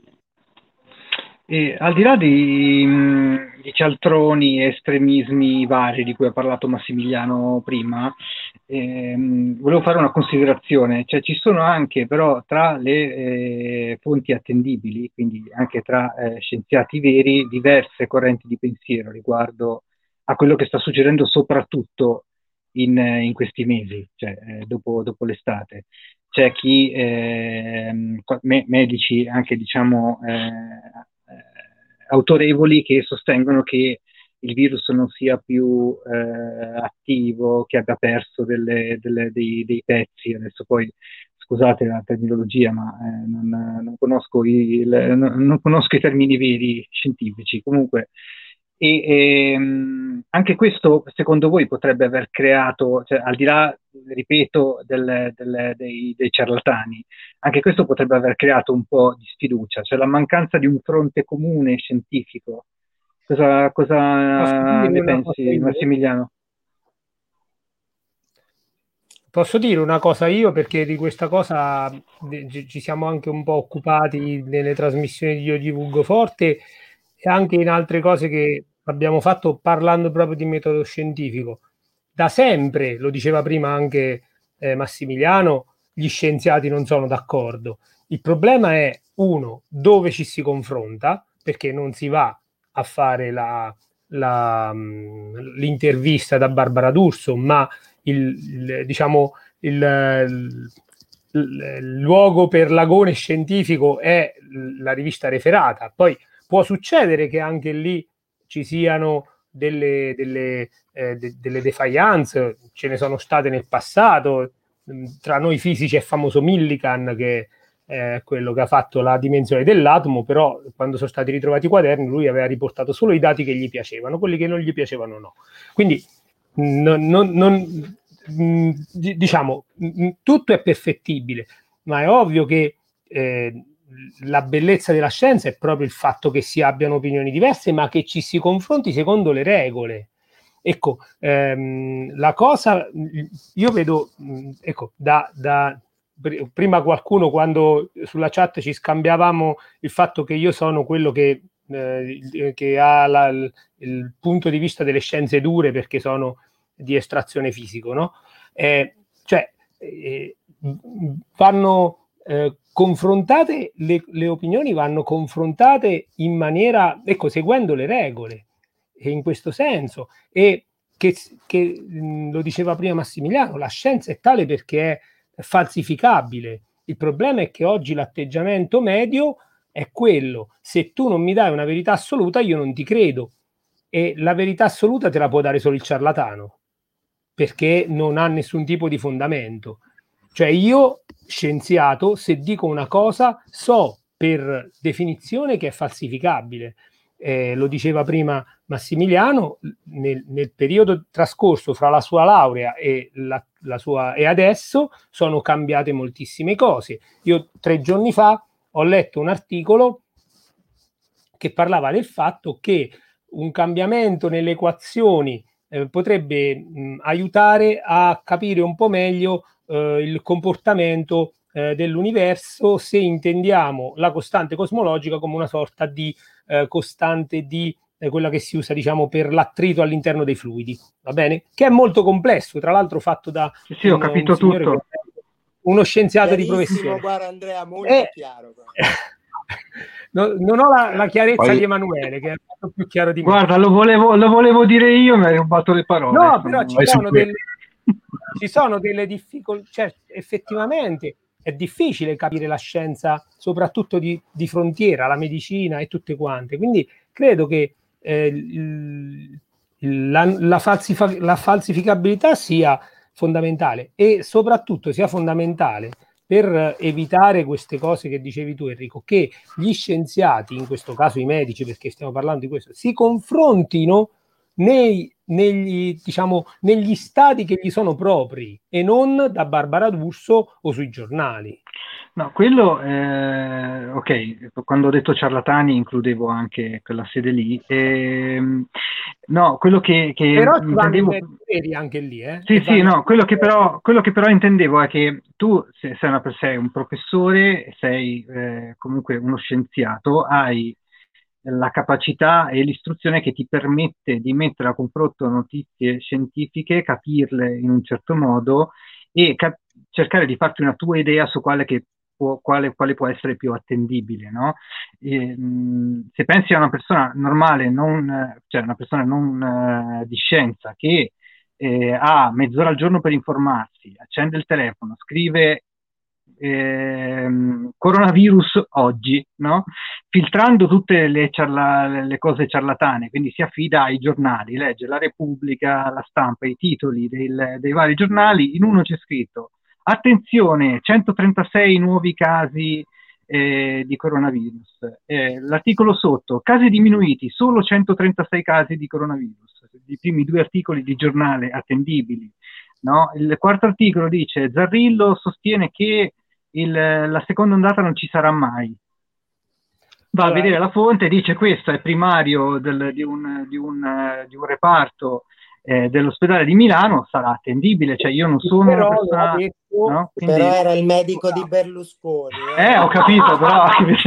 E al di là di cialtroni e estremismi vari di cui ha parlato Massimiliano prima, volevo fare una considerazione, cioè ci sono anche però tra le fonti attendibili, quindi anche tra scienziati veri, diverse correnti di pensiero riguardo a quello che sta succedendo soprattutto in questi mesi, cioè dopo l'estate. C'è chi, medici anche diciamo autorevoli, che sostengono che il virus non sia più attivo, che abbia perso dei pezzi. Adesso poi scusate la terminologia, ma non conosco non conosco i termini veri scientifici. Comunque, anche questo secondo voi potrebbe aver creato, cioè, al di là, ripeto, dei ciarlatani, anche questo potrebbe aver creato un po' di sfiducia, cioè la mancanza di un fronte comune scientifico. Cosa ne pensi, Massimiliano? Posso dire una cosa io, perché di questa cosa ci siamo anche un po' occupati nelle trasmissioni di Io Divulgo Forte e anche in altre cose che abbiamo fatto parlando proprio di metodo scientifico. Da sempre, lo diceva prima anche Massimiliano, gli scienziati non sono d'accordo. Il problema è, uno, dove ci si confronta, perché non si va a fare l'intervista da Barbara D'Urso, ma il luogo per l'agone scientifico è la rivista referata. Poi può succedere che anche lì ci siano delle defiance, ce ne sono state nel passato. Tra noi fisici è famoso Millikan, che è quello che ha fatto la dimensione dell'atomo, però quando sono stati ritrovati i quaderni lui aveva riportato solo i dati che gli piacevano, quelli che non gli piacevano no. Quindi diciamo, tutto è perfettibile, ma è ovvio che la bellezza della scienza è proprio il fatto che si abbiano opinioni diverse, ma che ci si confronti secondo le regole. Ecco, la cosa, io vedo, ecco, prima qualcuno, quando sulla chat ci scambiavamo il fatto che io sono quello che ha il punto di vista delle scienze dure perché sono di estrazione fisico, no? Vanno confrontate le opinioni, vanno confrontate in maniera, ecco, seguendo le regole, e in questo senso, e che lo diceva prima Massimiliano, la scienza è tale perché è falsificabile. Il problema è che oggi l'atteggiamento medio è quello: se tu non mi dai una verità assoluta io non ti credo, e la verità assoluta te la può dare solo il ciarlatano, perché non ha nessun tipo di fondamento. Cioè io, scienziato, se dico una cosa so per definizione che è falsificabile. Lo diceva prima Massimiliano, nel periodo trascorso fra la sua laurea e e adesso sono cambiate moltissime cose. Io 3 giorni fa ho letto un articolo che parlava del fatto che un cambiamento nelle equazioni potrebbe aiutare a capire un po' meglio il comportamento dell'universo, se intendiamo la costante cosmologica come una sorta di costante di quella che si usa, diciamo, per l'attrito all'interno dei fluidi, va bene? Che è molto complesso, tra l'altro fatto da sì, ho capito tutto. Uno scienziato di professione. Guarda Andrea, molto chiaro. Non ho la chiarezza di Emanuele, che è molto più chiaro di me. Guarda, lo volevo dire io, mi hai rubato le parole. No, però ci sono delle difficoltà, cioè, effettivamente è difficile capire la scienza, soprattutto di frontiera, la medicina e tutte quante. Quindi credo che la falsificabilità sia fondamentale, e soprattutto sia fondamentale per evitare queste cose che dicevi tu, Enrico, che gli scienziati, in questo caso i medici, perché stiamo parlando di questo, si confrontino negli stati che gli sono propri e non da Barbara D'Urso o sui giornali. No, quello, ok, quando ho detto ciarlatani includevo anche quella sede lì. No, quello che però ci intendevo... vanno veri anche lì, Sì, no, quello che però intendevo è che tu sei un professore, sei comunque uno scienziato, hai la capacità e l'istruzione che ti permette di mettere a confronto notizie scientifiche, capirle in un certo modo e cercare di farti una tua idea su quale può essere più attendibile, no? Se pensi a una persona normale, cioè una persona non di scienza, che ha mezz'ora al giorno per informarsi, accende il telefono, scrive coronavirus oggi, no? Filtrando tutte le cose ciarlatane, quindi si affida ai giornali, legge la Repubblica, la Stampa, i titoli dei vari giornali, in uno c'è scritto: attenzione, 136 nuovi casi di coronavirus. L'articolo sotto: casi diminuiti, solo 136 casi di coronavirus. I primi 2 articoli di giornale attendibili, no? Il quarto articolo dice: Zarrillo sostiene che la seconda ondata non ci sarà mai. Va a vedere la fonte, dice: questo è primario di un reparto dell'ospedale di Milano, sarà attendibile. Cioè, io non sono una persona... No? Quindi... Però era il medico di Berlusconi. Ho capito, però...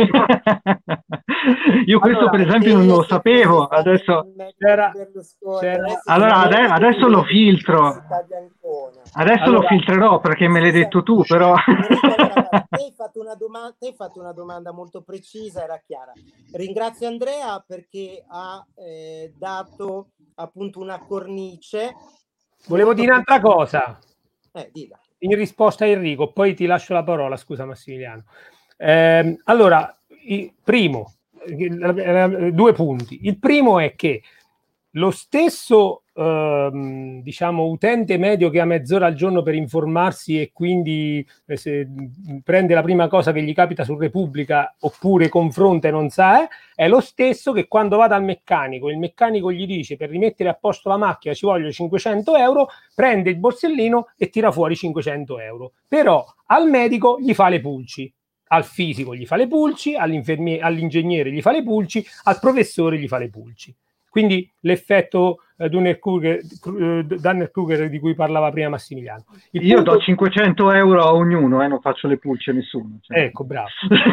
io questo per esempio non lo sapevo. Adesso lo filtro. Adesso lo filtrerò perché me l'hai detto tu, però... Te hai fatto una domanda molto precisa, era chiara. Ringrazio Andrea perché ha dato appunto una cornice. Volevo dire un'altra cosa. Dilla. In risposta a Enrico, poi ti lascio la parola, scusa Massimiliano. Allora, primo, 2 punti. Il primo è che lo stesso utente medio che ha mezz'ora al giorno per informarsi e quindi se prende la prima cosa che gli capita su Repubblica oppure confronta e non sa, è lo stesso che quando va dal meccanico, il meccanico gli dice: per rimettere a posto la macchina ci vogliono 500 euro, prende il borsellino e tira fuori 500 euro. Però al medico gli fa le pulci, al fisico gli fa le pulci, all'ingegnere gli fa le pulci, al professore gli fa le pulci. Quindi l'effetto Dunning-Kruger di cui parlava prima Massimiliano. Io do 500 euro a ognuno, non faccio le pulci a nessuno. Cioè. Ecco, bravo.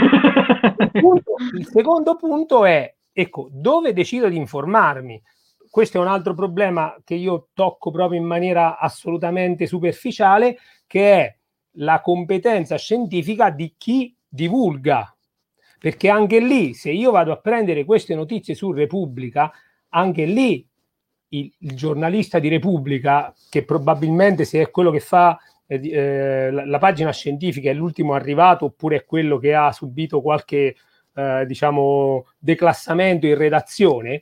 Il secondo punto è, dove decido di informarmi? Questo è un altro problema che io tocco proprio in maniera assolutamente superficiale, che è la competenza scientifica di chi divulga. Perché anche lì, se io vado a prendere queste notizie su Repubblica, anche lì il giornalista di Repubblica, che probabilmente, se è quello che fa la pagina scientifica, è l'ultimo arrivato oppure è quello che ha subito qualche declassamento in redazione,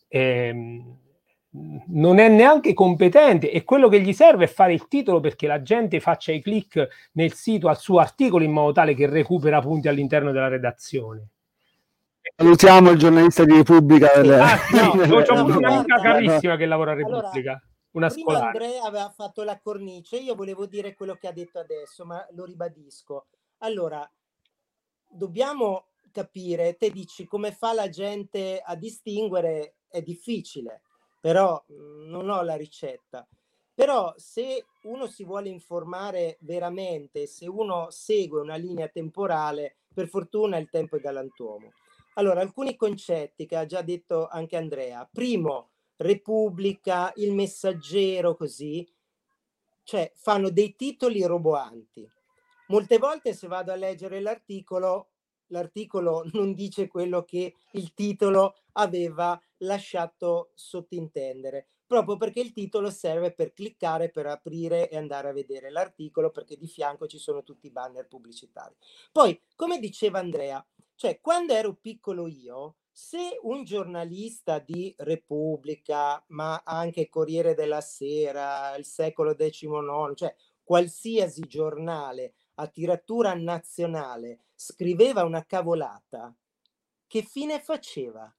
non è neanche competente, e quello che gli serve è fare il titolo perché la gente faccia i click nel sito al suo articolo in modo tale che recupera punti all'interno della redazione. Salutiamo il giornalista di Repubblica. C'ho un'amica carissima che lavora a Repubblica. Allora, una prima scolare. Andrea aveva fatto la cornice, io volevo dire quello che ha detto adesso, ma lo ribadisco. Allora, dobbiamo capire, te dici come fa la gente a distinguere, è difficile, però non ho la ricetta. Però se uno si vuole informare veramente, se uno segue una linea temporale, per fortuna il tempo è galantuomo. Allora, alcuni concetti che ha già detto anche Andrea. Primo, Repubblica, Il Messaggero, così, cioè fanno dei titoli roboanti. Molte volte se vado a leggere l'articolo non dice quello che il titolo aveva lasciato sottintendere. proprio perché il titolo serve per cliccare, per aprire e andare a vedere l'articolo, perché di fianco ci sono tutti i banner pubblicitari. Poi, come diceva Andrea, cioè quando ero piccolo io, se un giornalista di Repubblica, ma anche Corriere della Sera, Il Secolo XIX, cioè qualsiasi giornale a tiratura nazionale scriveva una cavolata, che fine faceva?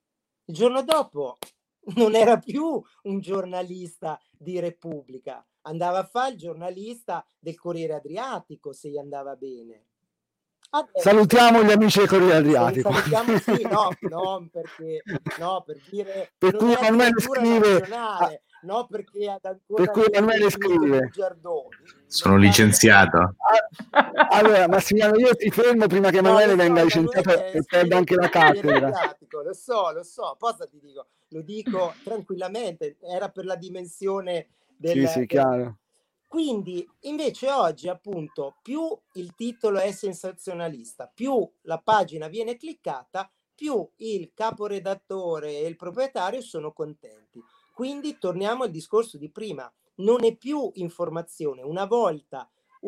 Il giorno dopo non era più un giornalista di Repubblica, andava a fare il giornalista del Corriere Adriatico se gli andava bene. Adesso, salutiamo gli amici del Corriere Adriatico. Salutiamo, sì, no, non perché, no, per dire, per non cui è Emanuele scrive, nazionale, no, perché ad ancora per cui Emanuele scrive. Sono licenziato. Allora, Massimiliano, io ti fermo prima che Emanuele venga licenziato e perda anche la cattedra. Lo so, cosa ti dico? Lo dico tranquillamente, era per la dimensione del... Sì, chiaro. Quindi, invece oggi, appunto, più il titolo è sensazionalista, più la pagina viene cliccata, più il caporedattore e il proprietario sono contenti. Quindi torniamo al discorso di prima, non è più informazione. Una volta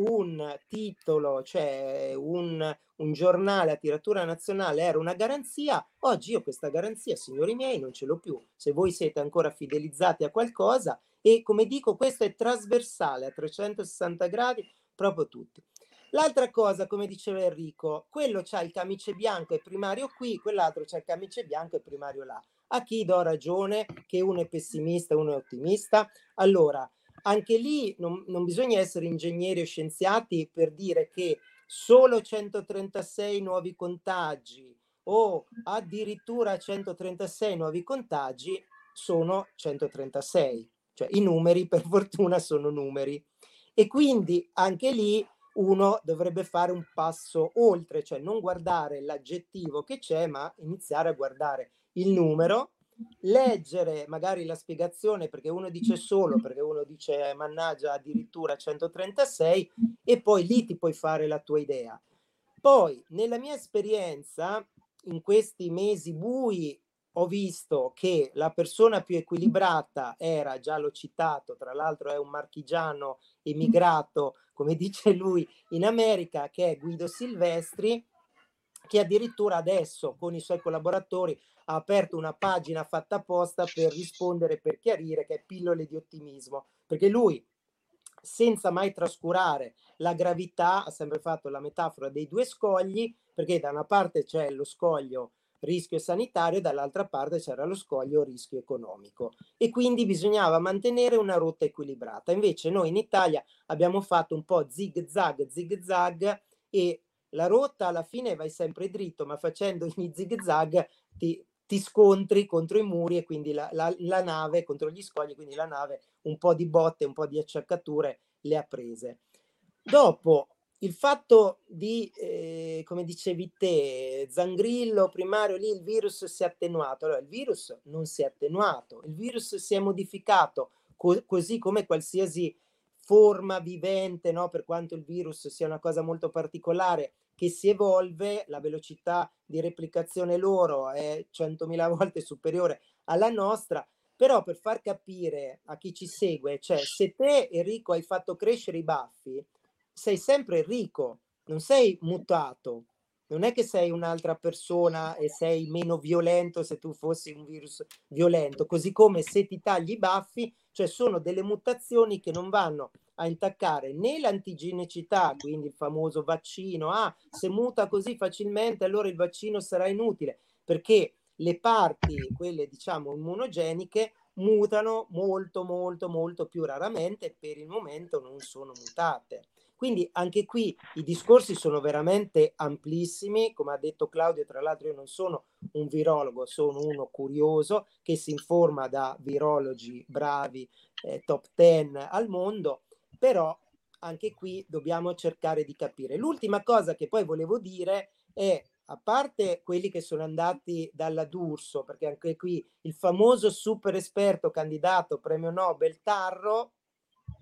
un titolo, cioè un giornale a tiratura nazionale era una garanzia, oggi io questa garanzia, signori miei, non ce l'ho più. Se voi siete ancora fidelizzati a qualcosa, e come dico, questo è trasversale a 360 gradi, proprio tutti. L'altra cosa, come diceva Enrico, quello c'ha il camice bianco e primario qui, quell'altro c'ha il camice bianco e primario là. A chi do ragione che uno è pessimista e uno è ottimista? Allora, anche lì non bisogna essere ingegneri o scienziati per dire che solo 136 nuovi contagi o addirittura 136 nuovi contagi sono 136. Cioè i numeri per fortuna sono numeri, e quindi anche lì uno dovrebbe fare un passo oltre, cioè non guardare l'aggettivo che c'è, ma iniziare a guardare il numero, leggere magari la spiegazione, perché uno dice solo, perché uno dice mannaggia addirittura 136, e poi lì ti puoi fare la tua idea. Poi nella mia esperienza in questi mesi bui ho visto che la persona più equilibrata era, già l'ho citato, tra l'altro è un marchigiano emigrato, come dice lui, in America, che è Guido Silvestri, che addirittura adesso con i suoi collaboratori ha aperto una pagina fatta apposta per rispondere, per chiarire, che è Pillole di ottimismo, perché lui, senza mai trascurare la gravità, ha sempre fatto la metafora dei due scogli, perché da una parte c'è lo scoglio rischio sanitario, dall'altra parte c'era lo scoglio rischio economico, e quindi bisognava mantenere una rotta equilibrata. Invece noi in Italia abbiamo fatto un po' zig zag, e la rotta alla fine vai sempre dritto, ma facendo gli zig zag ti scontri contro i muri, e quindi la nave contro gli scogli, quindi la nave un po' di botte, un po' di acciaccature le ha prese. Dopo il fatto di, come dicevi te, Zangrillo, primario, lì il virus si è attenuato. Allora, il virus non si è attenuato, il virus si è modificato, così come qualsiasi forma vivente, no? Per quanto il virus sia una cosa molto particolare, che si evolve, la velocità di replicazione loro è 100.000 volte superiore alla nostra. Però per far capire a chi ci segue, cioè se te Enrico hai fatto crescere i baffi, sei sempre Enrico, non sei mutato, non è che sei un'altra persona e sei meno violento se tu fossi un virus violento, così come se ti tagli i baffi, cioè sono delle mutazioni che non vanno a intaccare né l'antigenicità, quindi il famoso vaccino, se muta così facilmente allora il vaccino sarà inutile, perché le parti, quelle diciamo immunogeniche, mutano molto più raramente, per il momento non sono mutate. Quindi anche qui i discorsi sono veramente amplissimi, come ha detto Claudio, tra l'altro io non sono un virologo, sono uno curioso che si informa da virologi bravi, top 10 al mondo, però anche qui dobbiamo cercare di capire. L'ultima cosa che poi volevo dire è, a parte quelli che sono andati dalla D'Urso, perché anche qui il famoso super esperto candidato premio Nobel Tarro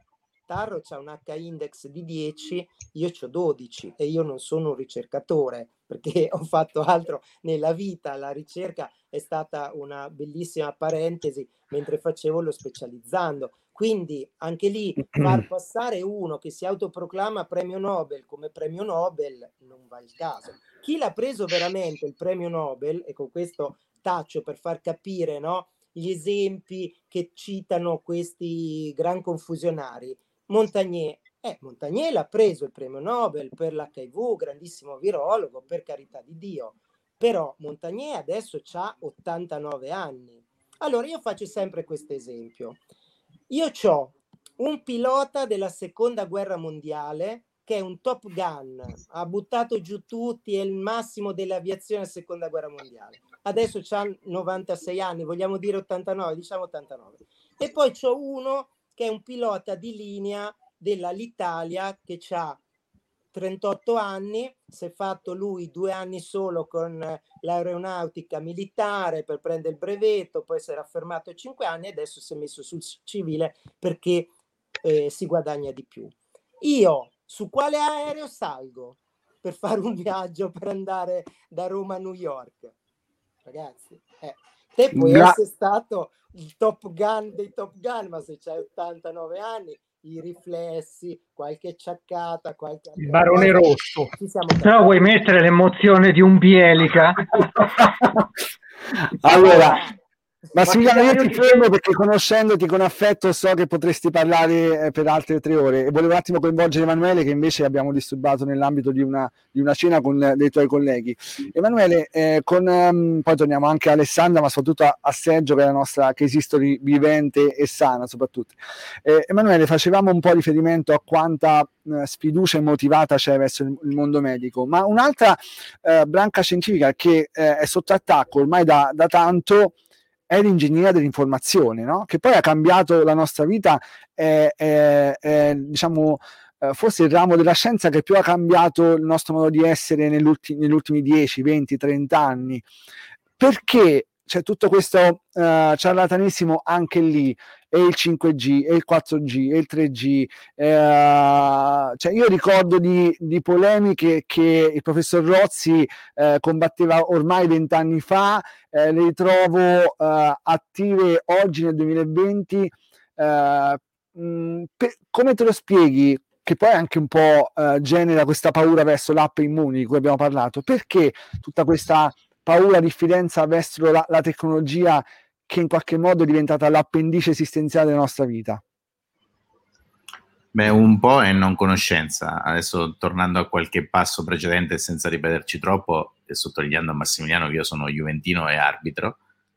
Tarro c'ha un H-index di 10, io c'ho 12 e io non sono un ricercatore perché ho fatto altro nella vita. La ricerca è stata una bellissima parentesi mentre facevo lo specializzando. Quindi anche lì far passare uno che si autoproclama premio Nobel come premio Nobel non va il caso. Chi l'ha preso veramente il premio Nobel, e con questo taccio per far capire, no, gli esempi che citano questi gran confusionari, Montagnier. Montagnier l'ha preso il premio Nobel per l'HIV, grandissimo virologo, per carità di Dio, però Montagnier adesso ha 89 anni. Allora io faccio sempre questo esempio. Io ho un pilota della seconda guerra mondiale che è un Top Gun, ha buttato giù tutti, è il massimo dell'aviazione seconda guerra mondiale. Adesso c'ha 96 anni, vogliamo dire 89, diciamo 89. E poi c'ho uno che è un pilota di linea dell'Alitalia che ha 38 anni, si è fatto lui 2 anni solo con l'aeronautica militare per prendere il brevetto, poi si era fermato a 5 anni e adesso si è messo sul civile perché si guadagna di più. Io su quale aereo salgo per fare un viaggio per andare da Roma a New York? Ragazzi, te puoi essere stato il Top Gun dei Top Gun, ma se c'hai 89 anni, i riflessi, qualche ciaccata, qualche... Il barone rosso. Però vuoi mettere l'emozione di un Bielica? Allora, Massimiliano, io ti fermo perché conoscendoti con affetto so che potresti parlare per altre 3 ore e volevo un attimo coinvolgere Emanuele, che invece abbiamo disturbato nell'ambito di una cena con dei tuoi colleghi. Emanuele, poi torniamo anche a Alessandra, ma soprattutto a Sergio, che è la nostra case history vivente e sana soprattutto. Emanuele, facevamo un po' riferimento a quanta sfiducia immotivata c'è verso il mondo medico, ma un'altra branca scientifica che è sotto attacco ormai da tanto è l'ingegneria dell'informazione, no? Che poi ha cambiato la nostra vita, diciamo, forse il ramo della scienza che più ha cambiato il nostro modo di essere negli ultimi 10, 20, 30 anni. Perché c'è tutto questo ciarlatanesimo anche lì, e il 5G, e il 4G, e il 3G. Cioè io ricordo di polemiche che il professor Rozzi combatteva ormai 20 anni fa, le ritrovo attive oggi nel 2020. Come te lo spieghi? Che poi anche un po' genera questa paura verso l'app Immuni di cui abbiamo parlato. Perché tutta questa paura, diffidenza verso la tecnologia che in qualche modo è diventata l'appendice esistenziale della nostra vita? Beh, un po' è non conoscenza. Adesso, tornando a qualche passo precedente, senza ripeterci troppo, e sottolineando a Massimiliano che io sono juventino e arbitro,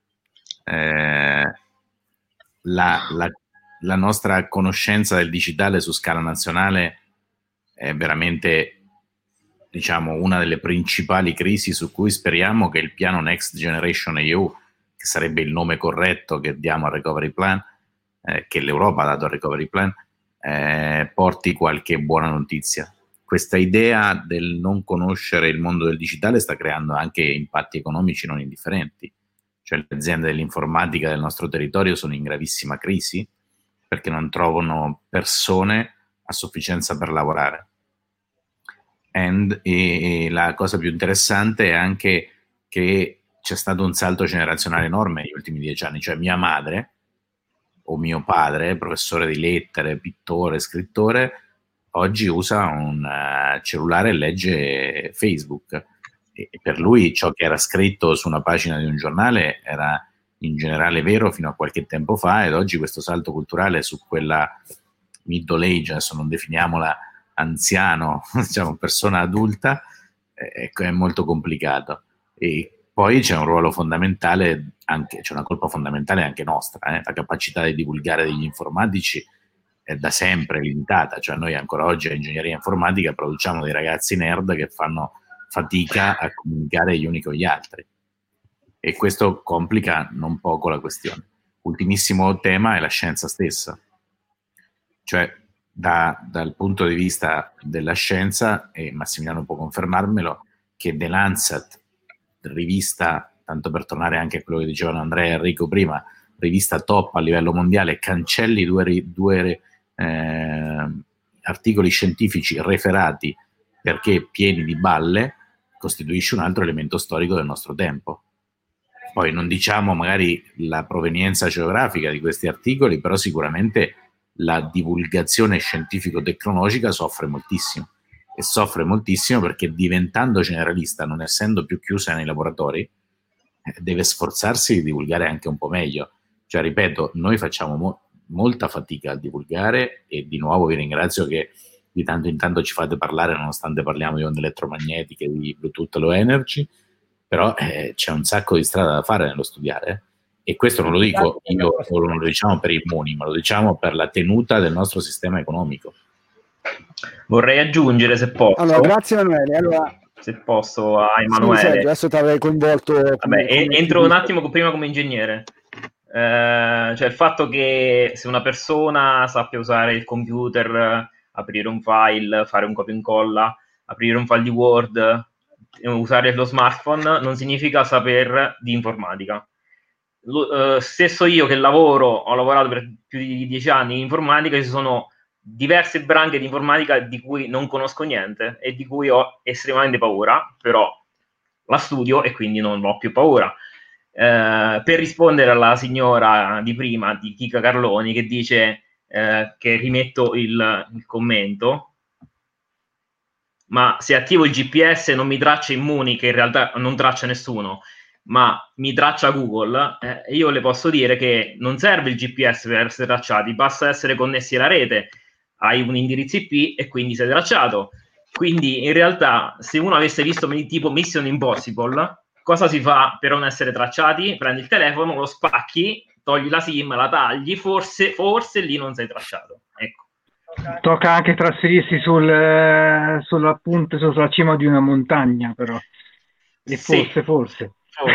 la nostra conoscenza del digitale su scala nazionale è veramente, diciamo, una delle principali crisi su cui speriamo che il piano Next Generation EU, che sarebbe il nome corretto che diamo al Recovery Plan, che l'Europa ha dato al Recovery Plan, porti qualche buona notizia. Questa idea del non conoscere il mondo del digitale sta creando anche impatti economici non indifferenti. Cioè le aziende dell'informatica del nostro territorio sono in gravissima crisi perché non trovano persone a sufficienza per lavorare. E la cosa più interessante è anche che c'è stato un salto generazionale enorme negli ultimi 10 anni, cioè mia madre o mio padre, professore di lettere, pittore, scrittore, oggi usa un cellulare e legge Facebook, e per lui ciò che era scritto su una pagina di un giornale era in generale vero fino a qualche tempo fa, ed oggi questo salto culturale su quella middle age, adesso non definiamola anziano, diciamo persona adulta, è molto complicato. E poi c'è un ruolo fondamentale, c'è una colpa fondamentale anche nostra, la capacità di divulgare degli informatici è da sempre limitata, cioè noi ancora oggi a ingegneria informatica produciamo dei ragazzi nerd che fanno fatica a comunicare gli uni con gli altri, e questo complica non poco la questione. Ultimissimo tema è la scienza stessa, cioè dal punto di vista della scienza, e Massimiliano può confermarmelo, che The Lancet, rivista, tanto per tornare anche a quello che dicevano Andrea e Enrico prima, rivista top a livello mondiale, cancelli due articoli scientifici referati perché pieni di balle, costituisce un altro elemento storico del nostro tempo. Poi non diciamo magari la provenienza geografica di questi articoli, però sicuramente la divulgazione scientifico-tecnologica soffre moltissimo, e soffre moltissimo perché, diventando generalista, non essendo più chiusa nei laboratori, deve sforzarsi di divulgare anche un po' meglio. Cioè, ripeto, noi facciamo molta fatica a divulgare, e di nuovo vi ringrazio che di tanto in tanto ci fate parlare, nonostante parliamo di onde elettromagnetiche, di Bluetooth Low Energy, però c'è un sacco di strada da fare nello studiare, e questo non lo dico io, o non lo diciamo per Immuni, ma lo diciamo per la tenuta del nostro sistema economico. Vorrei aggiungere, se posso. Allora, grazie Emanuele. Allora, se posso, a Emanuele. Sì, Sergio, adesso ti avrei coinvolto. Vabbè, entro un attimo prima come ingegnere. Cioè il fatto che se una persona sappia usare il computer, aprire un file, fare un copia e incolla, aprire un file di Word, usare lo smartphone, non significa saper di informatica. Stesso io che ho lavorato per più di 10 anni in informatica, ci sono diverse branche di informatica di cui non conosco niente e di cui ho estremamente paura, però la studio e quindi non ho più paura. Per rispondere alla signora di prima, di Chica Carloni, che dice che rimetto il commento, ma se attivo il GPS non mi traccia Immuni, che in realtà non traccia nessuno, ma mi traccia Google, io le posso dire che non serve il GPS per essere tracciati, basta essere connessi alla rete, hai un indirizzo IP e quindi sei tracciato. Quindi in realtà, se uno avesse visto tipo Mission Impossible, cosa si fa per non essere tracciati? Prendi il telefono, lo spacchi, togli la SIM, la tagli, forse lì non sei tracciato. Ecco. Tocca anche trasferirsi sulla cima di una montagna, però. E forse.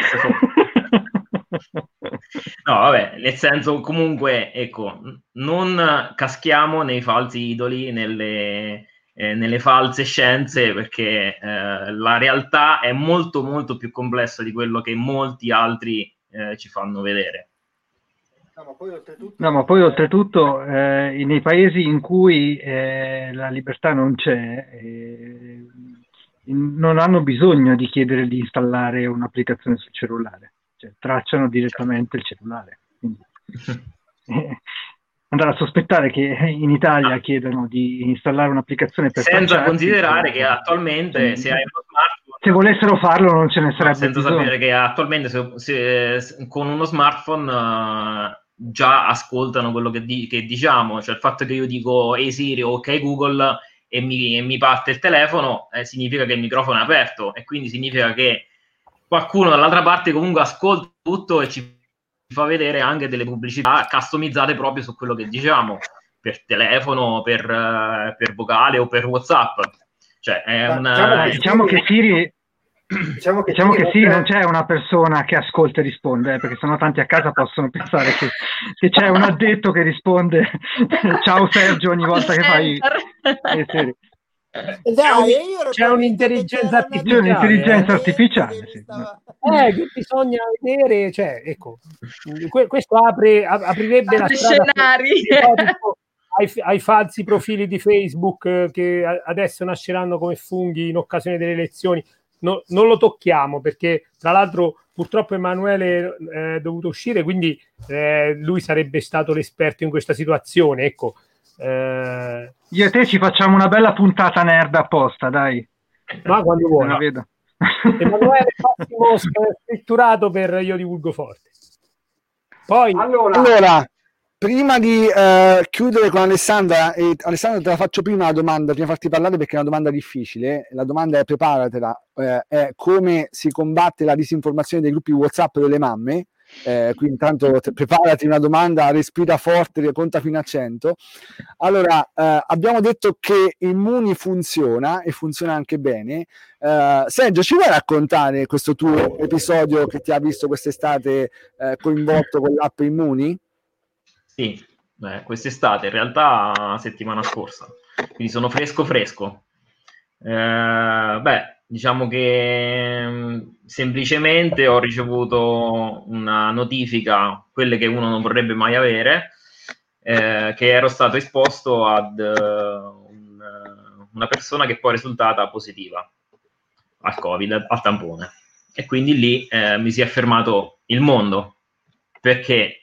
No, vabbè, nel senso, comunque, ecco, non caschiamo nei falsi idoli, nelle false scienze, perché la realtà è molto molto più complessa di quello che molti altri ci fanno vedere. Ma poi oltretutto nei paesi in cui la libertà non c'è, non hanno bisogno di chiedere di installare un'applicazione sul cellulare, cioè tracciano direttamente il cellulare. Quindi, andare a sospettare che in Italia chiedano di installare un'applicazione per senza considerare che attualmente se hai uno smartphone, se volessero farlo non ce ne sarebbe senza bisogno. Sapere che attualmente se con uno smartphone già ascoltano quello che diciamo, cioè il fatto che io dico "Ehi Siri" o "Ok Google" e mi parte il telefono, significa che il microfono è aperto, e quindi significa che qualcuno dall'altra parte comunque ascolta tutto e ci fa vedere anche delle pubblicità customizzate proprio su quello che diciamo, per telefono, per vocale o per WhatsApp. Cioè è diciamo che Siri non c'è una persona che ascolta e risponde, perché sennò tanti a casa possono pensare che c'è un addetto che risponde ciao Sergio ogni volta che fai Siri. C'è un'intelligenza artificiale. C'è un'intelligenza artificiale, sì. Che bisogna vedere, cioè, ecco, questo aprirebbe la strada ai falsi profili di Facebook che adesso nasceranno come funghi in occasione delle elezioni. Non lo tocchiamo, perché tra l'altro purtroppo Emanuele è dovuto uscire, quindi lui sarebbe stato l'esperto in questa situazione, ecco. Io e te ci facciamo una bella puntata nerd apposta, dai. Ma quando vuoi. La vedo. Emanuele Massimo scritturato per Io Divulgo Forte. Poi allora prima di chiudere con Alessandra, Alessandra te la faccio prima la domanda, prima di farti parlare, perché è una domanda difficile. La domanda è, preparatela, è come si combatte la disinformazione dei gruppi WhatsApp delle mamme. Quindi intanto preparati una domanda, respira forte, conta fino a 100. Allora, abbiamo detto che Immuni funziona e funziona anche bene. Sergio, ci vuoi raccontare questo tuo episodio che ti ha visto quest'estate coinvolto con l'app Immuni? Sì, quest'estate, in realtà settimana scorsa, quindi sono fresco. Diciamo che semplicemente ho ricevuto una notifica, quelle che uno non vorrebbe mai avere, che ero stato esposto ad una persona che poi è risultata positiva al Covid, al tampone, e quindi lì mi si è fermato il mondo, perché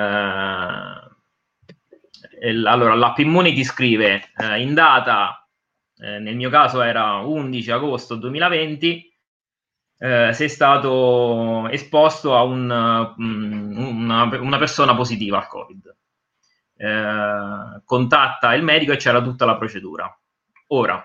allora l'App Immunity scrive in data, nel mio caso era 11 agosto 2020, sei stato esposto a una persona positiva al Covid. Contatta il medico e c'era tutta la procedura. Ora,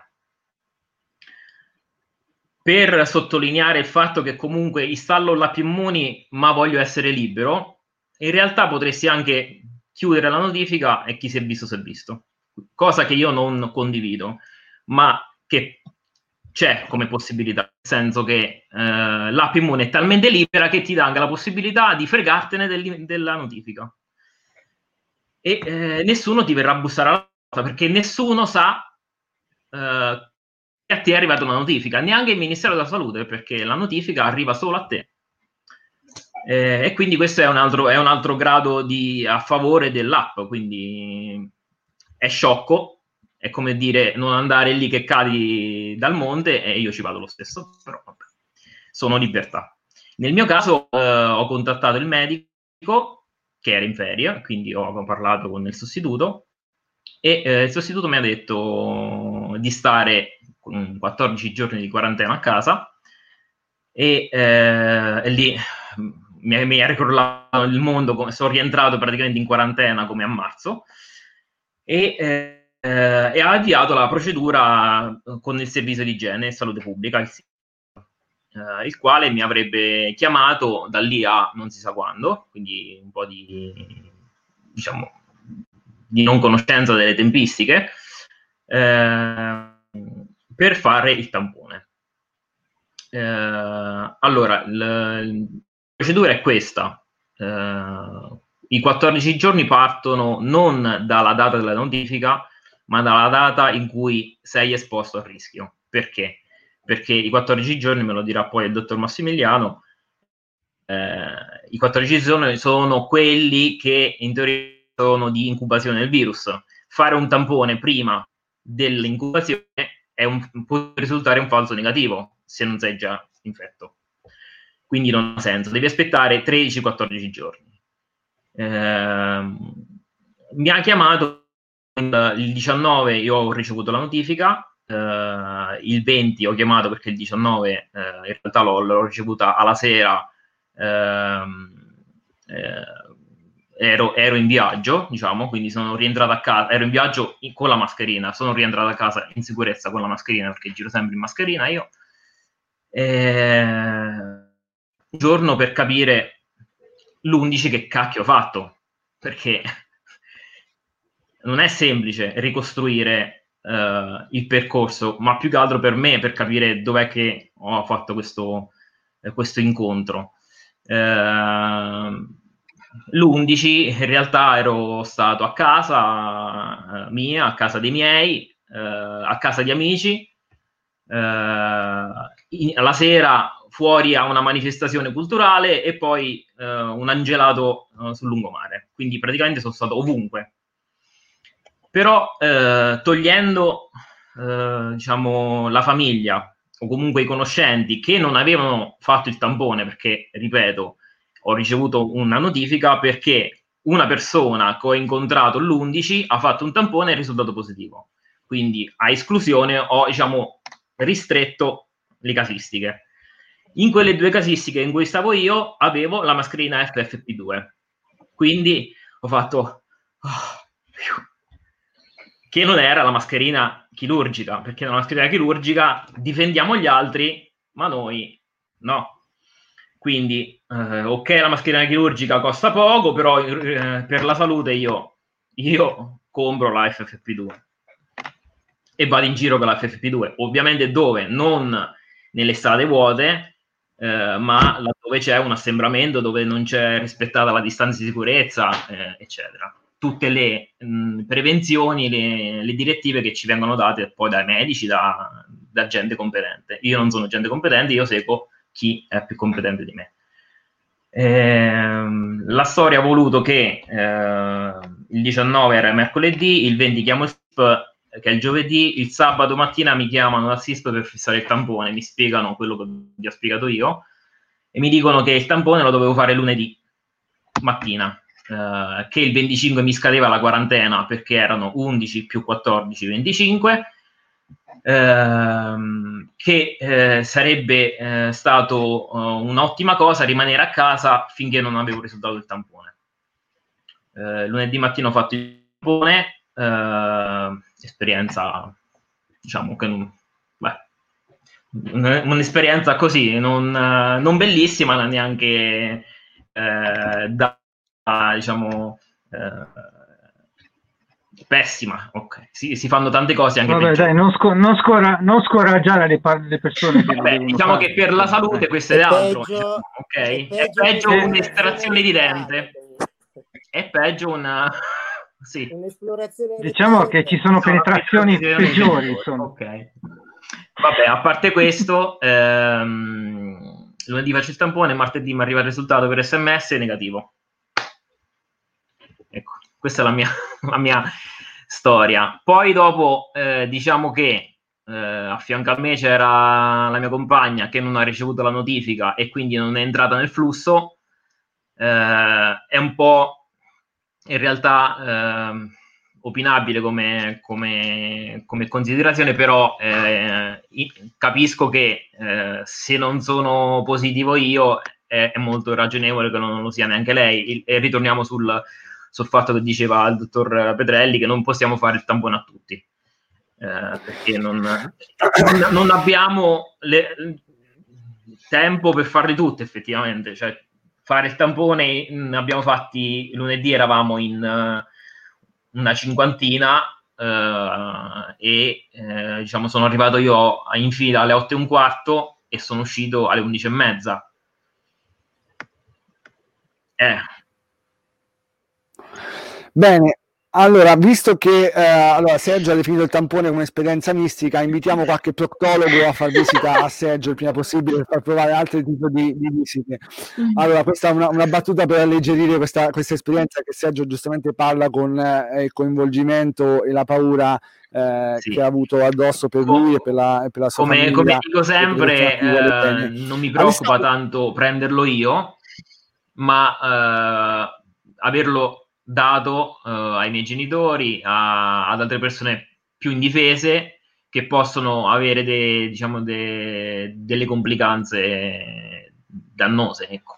per sottolineare il fatto che comunque installo l'App Immuni ma voglio essere libero, in realtà potresti anche chiudere la notifica e chi si è visto si è visto, cosa che io non condivido, ma che c'è come possibilità, nel senso che l'App Immuni è talmente libera che ti dà anche la possibilità di fregartene della notifica, e nessuno ti verrà a bussare alla porta, perché nessuno sa che a te è arrivata una notifica, neanche il Ministero della Salute, perché la notifica arriva solo a te. E quindi questo è un altro grado a favore dell'app, quindi è sciocco, è come dire non andare lì che cadi dal monte, e io ci vado lo stesso, però vabbè, sono libertà. Nel mio caso ho contattato il medico che era in ferie, quindi ho parlato con il sostituto, e il sostituto mi ha detto di stare 14 giorni di quarantena a casa, e lì mi ha ricrollato il mondo, sono rientrato praticamente in quarantena come a marzo, e ha avviato la procedura con il servizio di igiene e salute pubblica, il quale mi avrebbe chiamato da lì a non si sa quando, quindi un po' di, diciamo, di non conoscenza delle tempistiche, per fare il tampone. Allora, la procedura è questa. I 14 giorni partono non dalla data della notifica, ma dalla data in cui sei esposto al rischio. Perché? Perché i 14 giorni, me lo dirà poi il dottor Massimiliano, i 14 giorni sono quelli che in teoria sono di incubazione del virus. Fare un tampone prima dell'incubazione può risultare un falso negativo se non sei già infetto, quindi non ha senso, devi aspettare 13-14 giorni. Mi ha chiamato il 19, io ho ricevuto la notifica, il 20 ho chiamato perché il 19 in realtà l'ho ricevuta alla sera, ero in viaggio, diciamo, quindi sono rientrato a casa, ero in viaggio con la mascherina, sono rientrato a casa in sicurezza con la mascherina, perché giro sempre in mascherina io. Un giorno per capire l'11 che cacchio ho fatto, perché non è semplice ricostruire il percorso, ma più che altro per me, per capire dov'è che ho fatto questo incontro. L'11 in realtà ero stato a casa mia, a casa dei miei, a casa di amici, la sera fuori a una manifestazione culturale e poi un angelato sul lungomare, quindi praticamente sono stato ovunque. Però togliendo diciamo la famiglia o comunque i conoscenti che non avevano fatto il tampone, perché ripeto, ho ricevuto una notifica perché una persona che ho incontrato l'11 ha fatto un tampone e è risultato positivo, quindi a esclusione ho, diciamo, ristretto le casistiche. In quelle due casistiche in cui stavo io avevo la mascherina FFP2, quindi ho fatto che non era la mascherina chirurgica, perché la mascherina chirurgica difendiamo gli altri, ma noi no. Quindi ok, la mascherina chirurgica costa poco, però per la salute io compro la FFP2 e vado in giro con la FFP2, ovviamente dove? Non nelle strade vuote, ma laddove c'è un assembramento, dove non c'è rispettata la distanza di sicurezza, eccetera. Tutte le prevenzioni, le direttive che ci vengono date poi dai medici, da gente competente. Io non sono gente competente, io seguo chi è più competente di me. La storia ha voluto che il 19 era mercoledì, il 20 chiamo il SISP, che è il giovedì, il sabato mattina mi chiamano dal SISP per fissare il tampone, mi spiegano quello che vi ho spiegato io e mi dicono che il tampone lo dovevo fare lunedì mattina, che il 25 mi scadeva la quarantena perché erano 11 più 14, 25, che sarebbe stato un'ottima cosa rimanere a casa finché non avevo il risultato del tampone. Lunedì mattina ho fatto il tampone, esperienza, diciamo che un'esperienza così, non bellissima, ma neanche diciamo pessima. Ok, si fanno tante cose anche. Vabbè, dai, non scoraggiare le persone che diciamo fare. che per la salute questo è altro, peggio, ok? È peggio un'estrazione di dente, è peggio una sì. Un'esplorazione, diciamo che ci sono penetrazioni peggiori, insomma. Ok, vabbè, a parte questo, lunedì faccio il tampone, martedì mi arriva il risultato per SMS negativo. Ecco, questa è la mia storia. Poi dopo diciamo che a fianco a me c'era la mia compagna che non ha ricevuto la notifica e quindi non è entrata nel flusso. È un po' in realtà opinabile come considerazione, però capisco che se non sono positivo io è molto ragionevole che non lo sia neanche lei, e ritorniamo sul fatto che diceva il dottor Petrelli, che non possiamo fare il tampone a tutti, perché non abbiamo tempo per farli tutti effettivamente, cioè fare il tampone abbiamo fatti lunedì, eravamo in una cinquantina e diciamo sono arrivato io in fila alle 8:15 e sono uscito alle 11:30. Bene, allora, visto che Sergio ha definito il tampone come un'esperienza mistica, invitiamo qualche proctologo a far visita a Sergio il prima possibile per far provare altri tipi di visite. Allora, questa è una battuta per alleggerire questa esperienza che Sergio giustamente parla con il coinvolgimento e la paura Sì, che ha avuto addosso per lui e per la sua famiglia. Come dico sempre, non mi preoccupa tanto prenderlo io, ma averlo dato ai miei genitori, ad altre persone più indifese che possono avere delle complicanze dannose, ecco.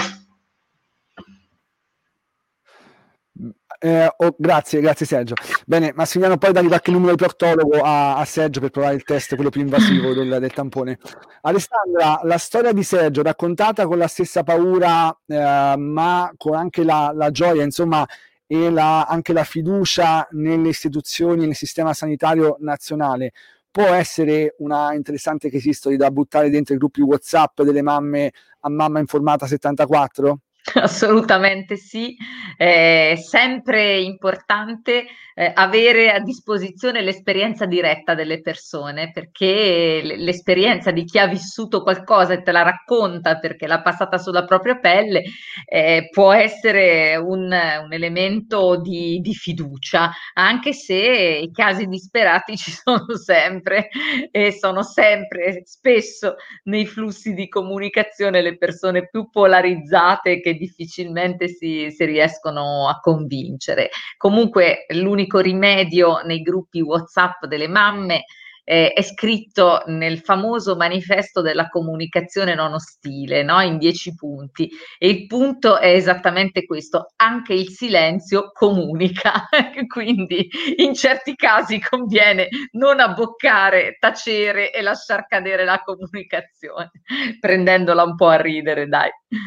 Grazie Sergio. Bene, Massimiliano, poi dai qualche numero di proctologo a Sergio per provare il test, quello più invasivo del tampone. Alessandra, la storia di Sergio raccontata con la stessa paura, ma con anche la gioia, insomma, e anche la fiducia nelle istituzioni, nel sistema sanitario nazionale, può essere una interessante case history da buttare dentro i gruppi WhatsApp delle mamme a Mamma Informata 74? Assolutamente sì, è sempre importante avere a disposizione l'esperienza diretta delle persone, perché l'esperienza di chi ha vissuto qualcosa e te la racconta perché l'ha passata sulla propria pelle può essere un elemento di fiducia, anche se i casi disperati ci sono sempre e sono sempre spesso nei flussi di comunicazione le persone più polarizzate che difficilmente si riescono a convincere. Comunque l'unico rimedio nei gruppi WhatsApp delle mamme è scritto nel famoso manifesto della comunicazione non ostile, no? In 10 punti. E il punto è esattamente questo: anche il silenzio comunica. Quindi in certi casi conviene non abboccare, tacere e lasciar cadere la comunicazione, prendendola un po' a ridere, dai.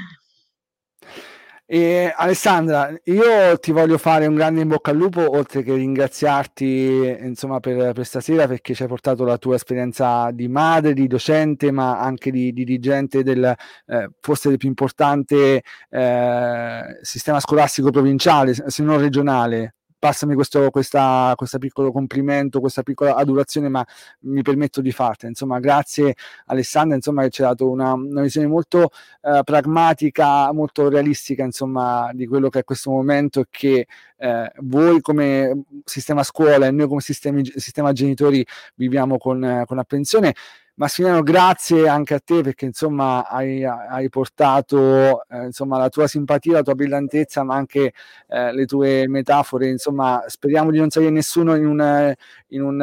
Alessandra, io ti voglio fare un grande in bocca al lupo, oltre che ringraziarti insomma per stasera, perché ci hai portato la tua esperienza di madre, di docente, ma anche di dirigente del forse il più importante sistema scolastico provinciale, se non regionale. passami questo piccolo complimento, questa piccola adulazione, ma mi permetto di fartela. Insomma, grazie Alessandra, insomma, che ci ha dato una visione molto pragmatica, molto realistica, insomma, di quello che è questo momento, che voi come sistema scuola e noi come sistema genitori viviamo con apprensione. Massimiliano, grazie anche a te, perché insomma hai portato insomma la tua simpatia, la tua brillantezza, ma anche le tue metafore. Insomma, speriamo di non salire nessuno in un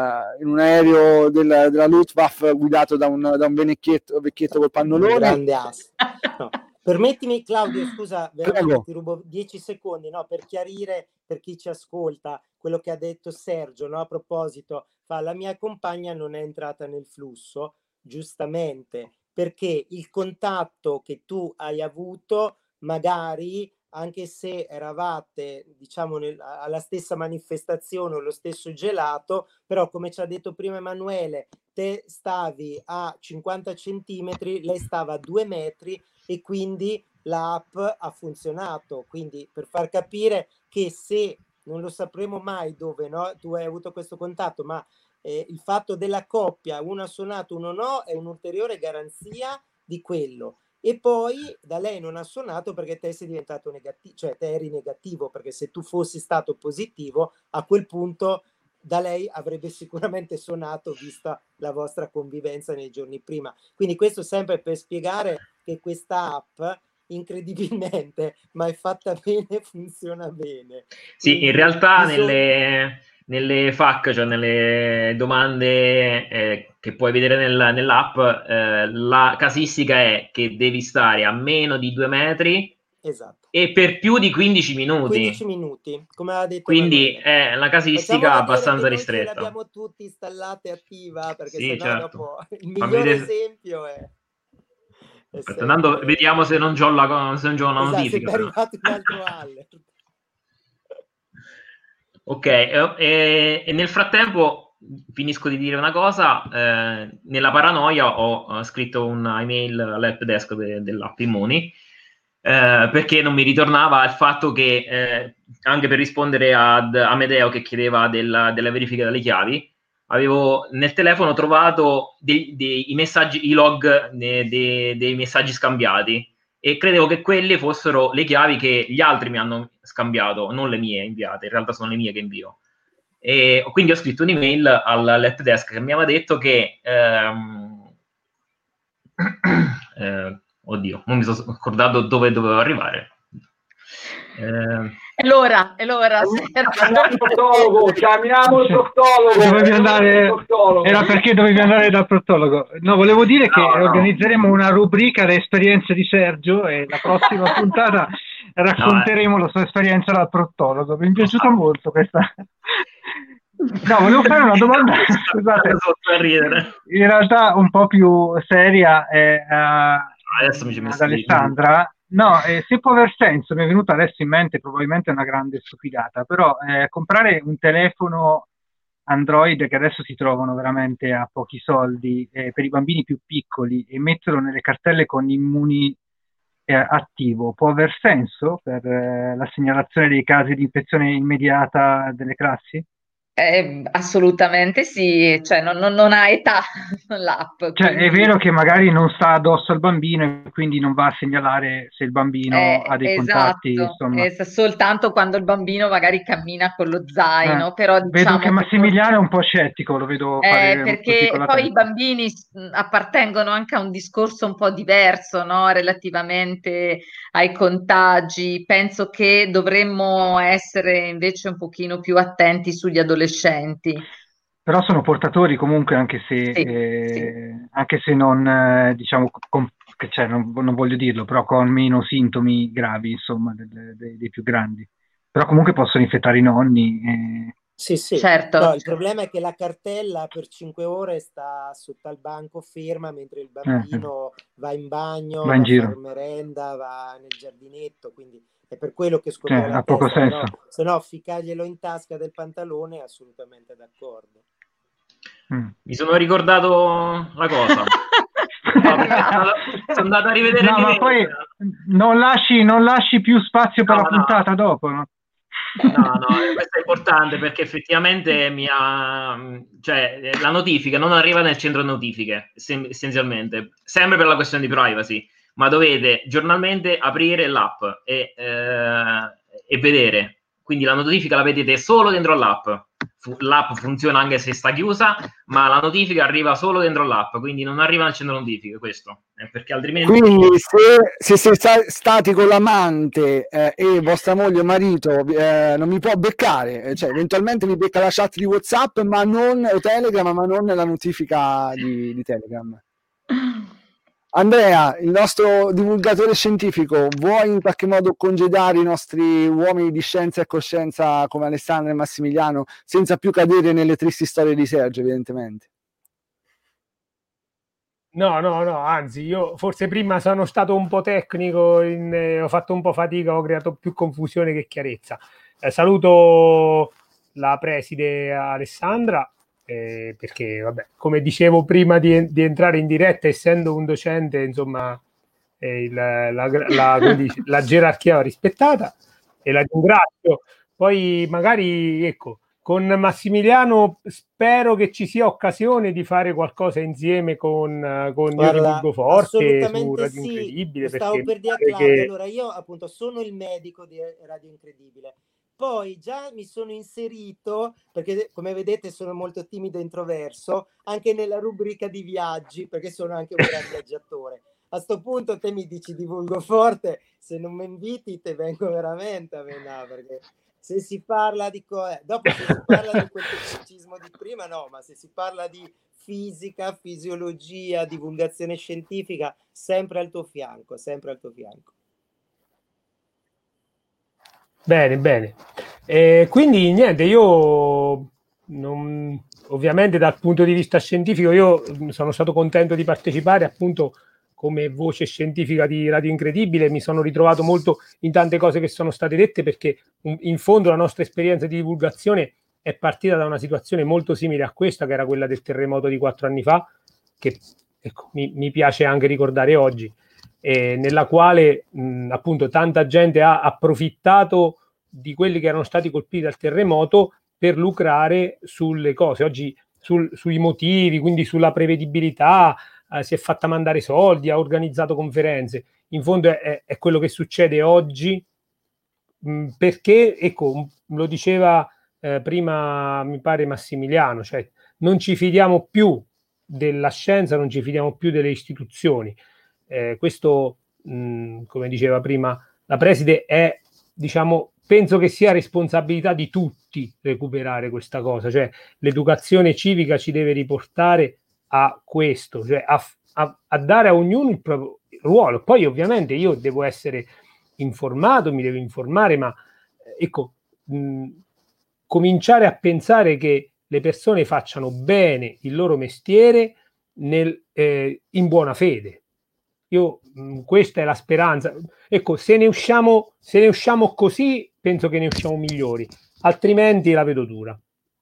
aereo della Luftwaffe guidato da un vecchietto col pannolone. Grande ass. No. Permettimi, Claudio, scusa, veramente ti rubo 10 secondi, no, per chiarire per chi ci ascolta quello che ha detto Sergio, no, a proposito, la mia compagna non è entrata nel flusso, giustamente, perché il contatto che tu hai avuto, magari, anche se eravate, diciamo, alla stessa manifestazione o lo stesso gelato, però come ci ha detto prima Emanuele, te stavi a 50 centimetri, lei stava a 2 metri, e quindi l'app ha funzionato. Quindi, per far capire che se non lo sapremo mai dove, no, tu hai avuto questo contatto, ma il fatto della coppia, uno ha suonato, uno no, è un'ulteriore garanzia di quello. E poi da lei non ha suonato perché te sei diventato negativo, cioè te eri negativo, perché se tu fossi stato positivo, a quel punto da lei avrebbe sicuramente suonato, vista la vostra convivenza nei giorni prima. Quindi questo sempre per spiegare che questa app, incredibilmente, ma è fatta bene, funziona bene. Sì, quindi in realtà nelle FAQ, cioè nelle domande che puoi vedere nell'app, la casistica è che devi stare a meno di 2 metri. Esatto. E per più di 15 minuti. 15 minuti, come ha detto. Quindi è la casistica abbastanza ristretta. Noi ce l'abbiamo tutti installate attiva, perché sì, sennò certo. Dopo il migliore esempio è Andando, vediamo se non c'ho una notifica. Se è arrivato un altro alert. Ok, e nel frattempo finisco di dire una cosa. Nella paranoia ho scritto un'email all'help desk dell'app Immuni, perché non mi ritornava il fatto che anche per rispondere ad Amedeo che chiedeva della verifica delle chiavi, avevo nel telefono trovato i messaggi, i log dei messaggi scambiati, e credevo che quelle fossero le chiavi che gli altri mi hanno scambiato, non le mie inviate. In realtà sono le mie che invio. E quindi ho scritto un'email all'help desk che mi aveva detto che oddio, non mi sono scordato dove dovevo arrivare. Allora, chiamiamo il proctologo. Dovevi andare, era perché dovevi andare dal proctologo. No, volevo dire che organizzeremo una rubrica alle esperienze di Sergio, e la prossima puntata racconteremo la sua esperienza dal proctologo. Mi è piaciuta molto questa. No, volevo fare una domanda, scusate, in realtà un po' più seria adesso mi ad Alessandra. No, se può aver senso, mi è venuto adesso in mente, probabilmente è una grande stupidata, però comprare un telefono Android, che adesso si trovano veramente a pochi soldi, per i bambini più piccoli, e metterlo nelle cartelle con Immuni attivo, può aver senso per la segnalazione dei casi di infezione immediata delle classi? Assolutamente sì, cioè non ha età l'app. Cioè, quindi... è vero che magari non sta addosso al bambino e quindi non va a segnalare se il bambino ha dei contatti. Insomma. Soltanto quando il bambino magari cammina con lo zaino. Però diciamo vedo che Massimiliano è un po' scettico, lo vedo fare perché poi i bambini appartengono anche a un discorso un po' diverso, no? Relativamente ai contagi. Penso che dovremmo essere invece un pochino più attenti sugli adolescenti. Però sono portatori comunque, anche se non diciamo cioè, non voglio dirlo, però con meno sintomi gravi, insomma, dei più grandi. Però comunque possono infettare i nonni. Sì, certo. No, il problema è che la cartella per 5 ore sta sotto al banco ferma, mentre il bambino va in bagno, va a fare merenda, va nel giardinetto, quindi è per quello che scorre la ha poco senso. Se no ficcarglielo in tasca del pantalone, assolutamente d'accordo. Mi sono ricordato la cosa. Sono andato a rivedere. No, ma poi non lasci più spazio per la puntata dopo, no? No, questo è importante perché effettivamente cioè, la notifica non arriva nel centro notifiche, essenzialmente, sempre per la questione di privacy, ma dovete giornalmente aprire l'app e vedere. Quindi la notifica la vedete solo dentro l'app. L'app funziona anche se sta chiusa, ma la notifica arriva solo dentro l'app, quindi non arriva nel centro notifiche, questo. Perché altrimenti... Quindi se siete stati con l'amante e vostra moglie o marito non mi può beccare, cioè eventualmente mi becca la chat di WhatsApp o Telegram, ma non la notifica di Telegram. Andrea, il nostro divulgatore scientifico, vuoi in qualche modo congedare i nostri uomini di scienza e coscienza come Alessandra e Massimiliano senza più cadere nelle tristi storie di Sergio, evidentemente? No, anzi, io forse prima sono stato un po' tecnico, ho fatto un po' fatica, ho creato più confusione che chiarezza. Saluto la preside Alessandra, perché, vabbè, come dicevo prima di entrare in diretta, essendo un docente, insomma, la gerarchia va rispettata e la ringrazio. Poi magari, ecco, con Massimiliano spero che ci sia occasione di fare qualcosa insieme con Io Divulgo Forte su Radio Incredibile. Stavo per dire a Claudio, allora io appunto sono il medico di Radio Incredibile. Poi già mi sono inserito, perché come vedete sono molto timido e introverso, anche nella rubrica di viaggi, perché sono anche un gran viaggiatore. A sto punto te mi dici Divulgo Forte, se non mi inviti te vengo veramente a menare, perché se si parla di dopo se si parla di quel tecnicismo di prima, no, ma se si parla di fisica, fisiologia, divulgazione scientifica, sempre al tuo fianco, sempre al tuo fianco. Bene. Quindi niente, io ovviamente dal punto di vista scientifico io sono stato contento di partecipare, appunto come voce scientifica di Radio Incredibile. Mi sono ritrovato molto in tante cose che sono state dette, perché in fondo la nostra esperienza di divulgazione è partita da una situazione molto simile a questa, che era quella del terremoto di 4 anni fa, che ecco, mi piace anche ricordare oggi. Nella quale appunto tanta gente ha approfittato di quelli che erano stati colpiti dal terremoto per lucrare sulle cose. Oggi sui motivi, quindi sulla prevedibilità, si è fatta mandare soldi, ha organizzato conferenze. In fondo è quello che succede oggi, perché, ecco, lo diceva prima mi pare Massimiliano, cioè non ci fidiamo più della scienza, non ci fidiamo più delle istituzioni. Questo, come diceva prima la preside, è, diciamo, penso che sia responsabilità di tutti recuperare questa cosa, cioè l'educazione civica ci deve riportare a questo, cioè a dare a ognuno il proprio ruolo. Poi ovviamente io devo essere informato, mi devo informare, ma ecco, cominciare a pensare che le persone facciano bene il loro mestiere in buona fede. Io questa è la speranza. Ecco, se ne usciamo così, penso che ne usciamo migliori, altrimenti la vedo dura.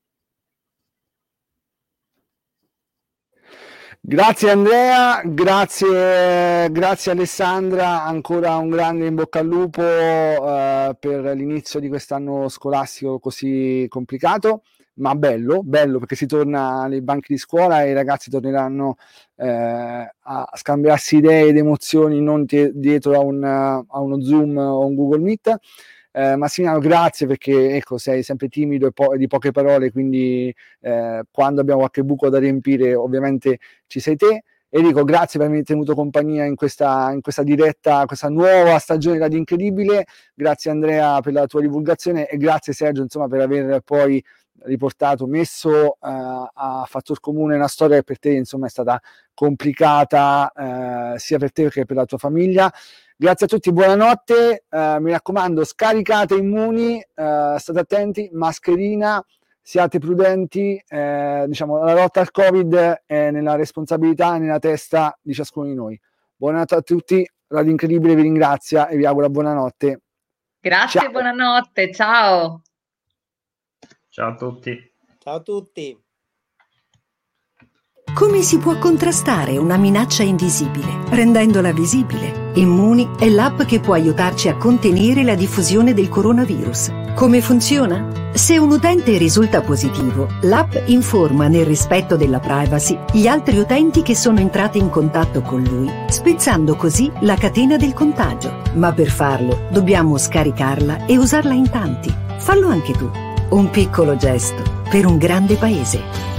Grazie Andrea, grazie Alessandra, ancora un grande in bocca al lupo per l'inizio di quest'anno scolastico così complicato, ma bello perché si torna nei banchi di scuola e i ragazzi torneranno a scambiarsi idee ed emozioni non dietro a uno Zoom o un Google Meet. Massimiliano, grazie, perché ecco, sei sempre timido e di poche parole, quindi quando abbiamo qualche buco da riempire ovviamente ci sei te. Enrico, grazie per avermi tenuto compagnia in questa diretta, questa nuova stagione Radio Incredibile. Grazie Andrea per la tua divulgazione e grazie Sergio, insomma, per aver poi messo a fattor comune una storia che per te, insomma, è stata complicata sia per te che per la tua famiglia. Grazie a tutti, buonanotte, mi raccomando, scaricate Immuni, state attenti, mascherina, siate prudenti, diciamo, la lotta al Covid è nella responsabilità e nella testa di ciascuno di noi. Buonanotte a tutti, Radio Incredibile vi ringrazia e vi augura buonanotte. Grazie, ciao. Buonanotte, ciao. Ciao a tutti. Ciao a tutti. Come si può contrastare una minaccia invisibile? Rendendola visibile. Immuni è l'app che può aiutarci a contenere la diffusione del coronavirus. Come funziona? Se un utente risulta positivo, l'app informa nel rispetto della privacy gli altri utenti che sono entrati in contatto con lui, spezzando così la catena del contagio. Ma per farlo dobbiamo scaricarla e usarla in tanti. Fallo anche tu. Un piccolo gesto per un grande paese.